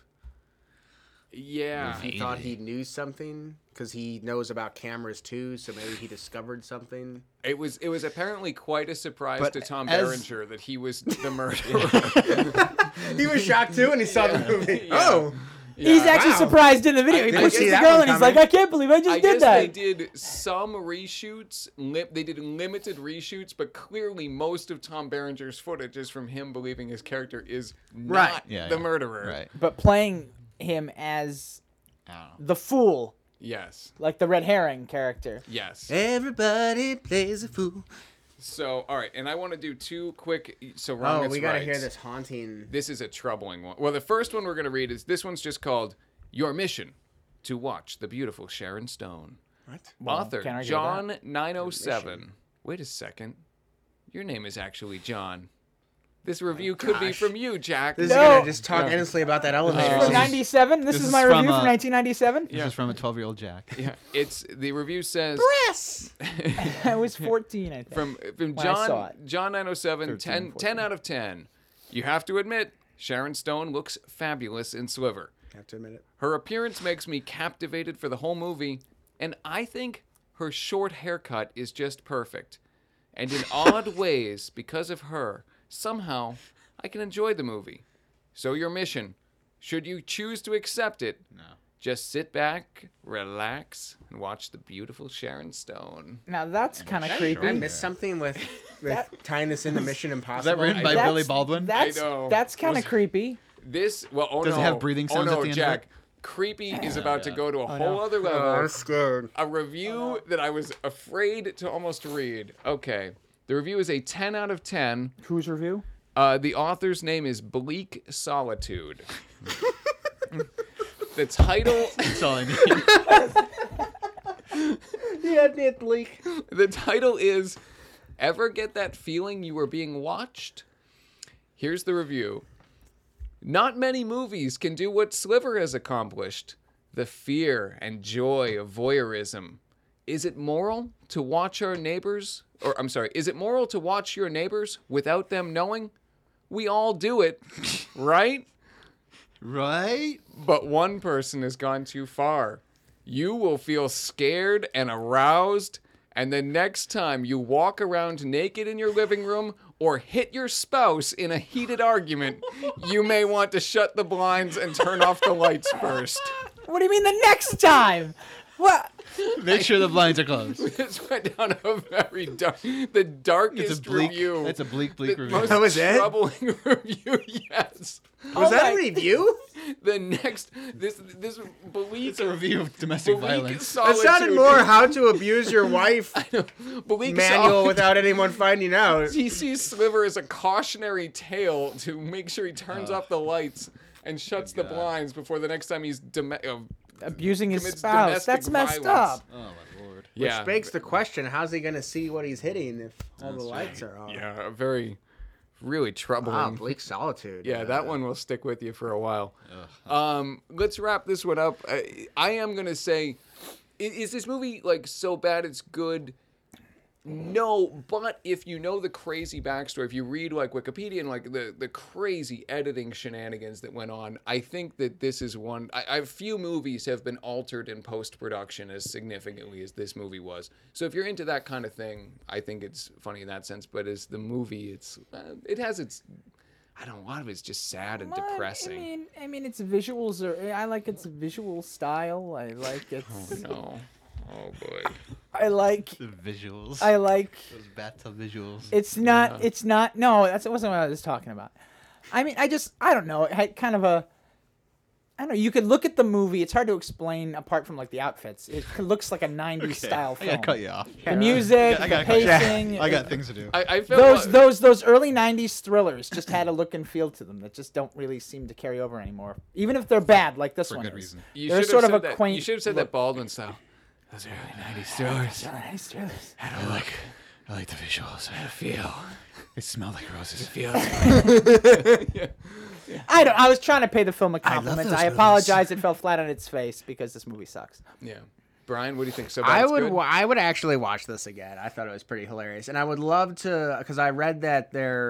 Speaker 1: Yeah.
Speaker 3: He thought he knew something because he knows about cameras too, so maybe he discovered something.
Speaker 1: It was apparently quite a surprise
Speaker 2: But
Speaker 1: to Tom
Speaker 2: as-
Speaker 1: Berenger that he was the murderer.
Speaker 3: He was shocked too when he saw the movie.
Speaker 1: Yeah.
Speaker 3: Oh,
Speaker 4: He's actually
Speaker 3: Wow.
Speaker 4: surprised in the video. He
Speaker 3: didn't
Speaker 4: pushes
Speaker 3: see
Speaker 4: the
Speaker 3: that
Speaker 4: girl
Speaker 3: one
Speaker 4: and he's
Speaker 3: coming.
Speaker 4: like, I can't believe I just
Speaker 1: I
Speaker 4: did
Speaker 1: guess
Speaker 4: that.
Speaker 1: they did some reshoots. They did limited reshoots, but clearly most of Tom Berenger's footage is from him believing his character is not
Speaker 3: Right.
Speaker 2: Yeah,
Speaker 1: the
Speaker 2: yeah.
Speaker 1: murderer.
Speaker 2: Right.
Speaker 4: But playing him as
Speaker 2: I don't know.
Speaker 4: the fool,
Speaker 1: Yes.
Speaker 4: like the red herring character.
Speaker 1: Yes.
Speaker 3: everybody plays a fool.
Speaker 1: So, all right, and I want to do two quick. So wrong.
Speaker 3: Oh,
Speaker 1: it's
Speaker 3: we gotta
Speaker 1: right.
Speaker 3: hear this haunting.
Speaker 1: This is a troubling one. Well, the first one we're going to read is this one's just called "Your Mission to Watch the Beautiful Sharon Stone."
Speaker 3: What?
Speaker 1: Author
Speaker 4: can't argue with
Speaker 1: John 907. Wait a second. Your name is actually John. This review could be
Speaker 3: gosh.
Speaker 1: from you, Jack.
Speaker 3: This
Speaker 4: No.
Speaker 3: is gonna just talk endlessly about that elevator.
Speaker 4: From
Speaker 3: scene.
Speaker 4: 97? This
Speaker 2: This
Speaker 4: is
Speaker 2: is
Speaker 4: my
Speaker 2: from,
Speaker 4: review from 1997?
Speaker 2: This is from a 12-year-old Jack.
Speaker 1: Yeah, it's the review says
Speaker 3: Yes.
Speaker 4: I was 14, I think.
Speaker 1: from
Speaker 4: When I saw it.
Speaker 1: John 907
Speaker 4: 13,
Speaker 1: 10
Speaker 4: 14.
Speaker 1: out of 10. You have to admit Sharon Stone looks fabulous in Sliver.
Speaker 3: Have to admit it.
Speaker 1: Her appearance makes me captivated for the whole movie, and I think her short haircut is just perfect. And in odd ways, because of her, somehow I can enjoy the movie. So your mission, should you choose to accept it, just sit back, relax, and watch the beautiful Sharon Stone.
Speaker 4: Now that's kind of creepy.
Speaker 3: I missed something with tying this into Mission Impossible.
Speaker 2: Is that written by
Speaker 4: That's-
Speaker 2: Billy Baldwin?
Speaker 4: That's,
Speaker 1: know.
Speaker 4: that's kind of
Speaker 1: Was-
Speaker 4: creepy.
Speaker 1: This, well, oh
Speaker 2: Does
Speaker 1: no.
Speaker 2: it have breathing sounds
Speaker 1: oh no,
Speaker 2: at the end of
Speaker 1: Jack.
Speaker 2: it?
Speaker 1: Creepy is about to go to a whole
Speaker 4: no.
Speaker 1: other level.
Speaker 3: Oh, I'm scared.
Speaker 1: A review that I was afraid to almost read. Okay. The review is a 10 out of 10.
Speaker 4: Whose review?
Speaker 1: The author's name is Bleak Solitude. The title
Speaker 2: That's all I need.
Speaker 3: Yeah, it leak.
Speaker 1: the title is Ever Get That Feeling You Were Being Watched? Here's the review. Not many movies can do what Sliver has accomplished. The fear and joy of voyeurism. Is it moral to watch our neighbors? Or, I'm sorry, is it moral to watch your neighbors without them knowing? We all do it, right?
Speaker 2: Right?
Speaker 1: But one person has gone too far. You will feel scared and aroused, and the next time you walk around naked in your living room or hit your spouse in a heated argument, you may want to shut the blinds and turn off the lights first.
Speaker 4: What do you mean the next time? What?
Speaker 2: Make sure the blinds are closed.
Speaker 1: This went down a very dark, the darkest
Speaker 2: It's a bleak.
Speaker 1: review.
Speaker 2: It's a bleak
Speaker 1: the
Speaker 2: review.
Speaker 1: most
Speaker 3: That was it?
Speaker 1: troubling review, yes.
Speaker 3: Was that
Speaker 4: my-
Speaker 3: a review?
Speaker 1: The next, this Bleak,
Speaker 2: It's a review of domestic
Speaker 1: Bleak
Speaker 2: violence.
Speaker 3: That sounded more how to abuse your wife
Speaker 1: Bleak
Speaker 3: manual
Speaker 1: Solitude.
Speaker 3: without anyone finding out.
Speaker 1: He sees Sliver as a cautionary tale to make sure he turns off the lights and shuts the blinds before the next time he's
Speaker 4: Abusing his
Speaker 1: Commits
Speaker 4: spouse.
Speaker 1: domestic
Speaker 4: That's messed
Speaker 1: violence.
Speaker 4: up.
Speaker 2: Oh my lord.
Speaker 1: yeah,
Speaker 3: Which begs the question: how's he gonna see what he's hitting if all the lights are on?
Speaker 1: yeah, a very, really troubling.
Speaker 3: Wow, Bleak Solitude.
Speaker 1: Yeah, that one will stick with you for a while. Let's wrap this one up. I am gonna say, is this movie like so bad it's good? No, but if you know the crazy backstory, if you read like Wikipedia and like the crazy editing shenanigans that went on, I think that this is one. Few movies have been altered in post production as significantly as this movie was. So if you're into that kind of thing, I think it's funny in that sense. But as the movie, it has its. I don't know. A lot of it's just sad and depressing.
Speaker 4: I mean, its visuals are. I like its visual style. I like its.
Speaker 1: Oh no! Oh boy!
Speaker 4: I like.
Speaker 2: The visuals.
Speaker 4: I like.
Speaker 2: Those bathtub visuals.
Speaker 4: It's not. Yeah. It's not. No, that wasn't what I was talking about. I mean, I don't know. It had kind of a. I don't know. You could look at the movie. It's hard to explain apart from like the outfits. It looks like a '90s style film.
Speaker 2: I gotta cut you off.
Speaker 4: The music,
Speaker 2: I
Speaker 4: the
Speaker 2: gotta
Speaker 4: pacing.
Speaker 2: I got things to do.
Speaker 1: I feel
Speaker 4: those early '90s thrillers just had a look and feel to them that just don't really seem to carry over anymore. Even if they're bad, like this
Speaker 2: For
Speaker 4: one
Speaker 2: good
Speaker 4: is.
Speaker 2: reason.
Speaker 4: They're sort of a quaint.
Speaker 1: You should have said that Baldwin style. Those early '90s thrillers.
Speaker 4: Nice thrillers.
Speaker 2: I like the visuals.
Speaker 1: I feel.
Speaker 2: They smell like roses.
Speaker 4: I was trying to pay the film a
Speaker 2: I love
Speaker 4: compliment.
Speaker 2: those
Speaker 4: I apologize. It fell flat on its face because this movie sucks.
Speaker 1: Yeah. Brian, what do you think? So bad
Speaker 3: I
Speaker 1: it's
Speaker 3: would
Speaker 1: good?
Speaker 3: I would actually watch this again. I thought it was pretty hilarious, and I would love to because I read that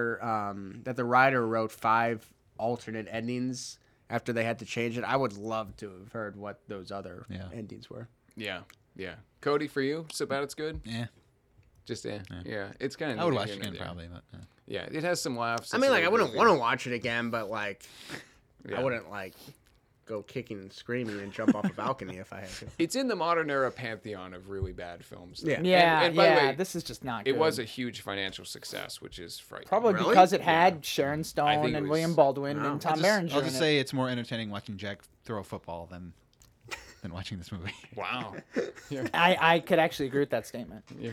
Speaker 3: that the writer wrote 5 alternate endings after they had to change it. I would love to have heard what those other endings were.
Speaker 1: Yeah. Cody, for you, so bad it's good?
Speaker 2: Yeah.
Speaker 1: Just yeah. It's kind of.
Speaker 2: I would watch it again probably, but.
Speaker 1: Yeah, it has some laughs.
Speaker 3: I mean, like I wouldn't want to watch it again, but like
Speaker 1: Yeah.
Speaker 3: I wouldn't like go kicking and screaming and jump off a balcony if I had to.
Speaker 1: It's in the modern era pantheon of really bad films. though.
Speaker 3: Yeah.
Speaker 4: Yeah,
Speaker 1: And by the way,
Speaker 4: this is just not good.
Speaker 1: it was a huge financial success, which is frightening.
Speaker 4: Probably
Speaker 3: Really?
Speaker 4: because it had Sharon
Speaker 1: think
Speaker 4: Stone
Speaker 1: it
Speaker 4: and
Speaker 1: was-
Speaker 4: William Baldwin
Speaker 3: Wow.
Speaker 4: and Tom
Speaker 2: I'll
Speaker 4: Berenger.
Speaker 2: just
Speaker 4: in it.
Speaker 2: say it's more entertaining watching Jack throw a football than watching this movie.
Speaker 1: Wow.
Speaker 4: I could actually agree with that statement.
Speaker 1: Yeah.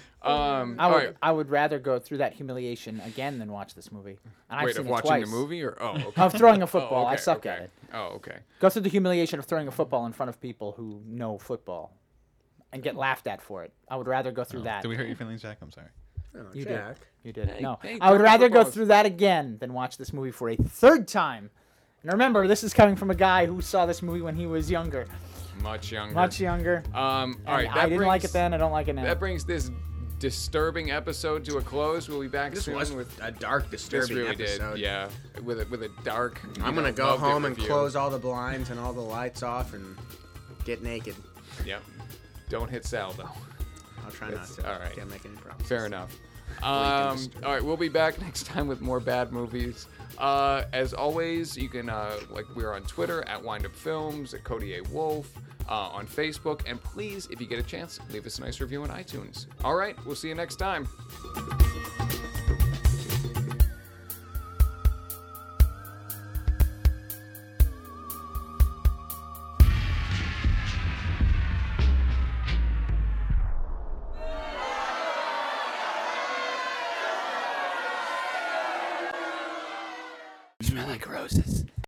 Speaker 4: I
Speaker 1: all
Speaker 4: would
Speaker 1: right.
Speaker 4: I would rather go through that humiliation again than watch this movie. And I've
Speaker 1: Wait,
Speaker 4: seen
Speaker 1: of
Speaker 4: it
Speaker 1: watching
Speaker 4: twice.
Speaker 1: the movie or okay.
Speaker 4: Of throwing a football. I
Speaker 1: okay,
Speaker 4: suck
Speaker 1: okay.
Speaker 4: at it.
Speaker 1: Oh, okay.
Speaker 4: Go through the humiliation of throwing a football in front of people who know football and get laughed at for it. I would rather go through that.
Speaker 2: Did we hurt your feelings, Jack? I'm sorry.
Speaker 3: Oh,
Speaker 4: You
Speaker 3: Jack.
Speaker 4: did. You did.
Speaker 1: Hey,
Speaker 4: No.
Speaker 1: hey,
Speaker 4: I would
Speaker 1: throwing
Speaker 4: rather go
Speaker 1: footballs.
Speaker 4: through that again than watch this movie for a third time. And remember, this is coming from a guy who saw this movie when he was younger.
Speaker 1: Much younger.
Speaker 4: Much younger.
Speaker 1: All right.
Speaker 4: And I didn't like it then. I don't like it now.
Speaker 1: That brings this disturbing episode to a close. We'll be back
Speaker 3: This
Speaker 1: soon
Speaker 3: was
Speaker 1: with.
Speaker 3: a dark,
Speaker 1: This
Speaker 3: disturbing
Speaker 1: really
Speaker 3: episode.
Speaker 1: did, yeah. With a dark.
Speaker 3: I'm gonna go
Speaker 1: love-it
Speaker 3: home and
Speaker 1: review.
Speaker 3: close all the blinds and all the lights off and get naked.
Speaker 1: Yep. Don't hit Sal though.
Speaker 3: I'll try not
Speaker 1: That's-
Speaker 3: to.
Speaker 1: all right.
Speaker 3: Can't make any promises.
Speaker 1: Fair enough.
Speaker 3: can
Speaker 1: All
Speaker 3: disturb.
Speaker 1: right, we'll be back next time with more bad movies. As always, you can we're on Twitter at Wind Up Films, at Cody A. Wolf, on Facebook, and please, if you get a chance, leave us a nice review on iTunes. All right, we'll see you next time.
Speaker 4: Smell like roses.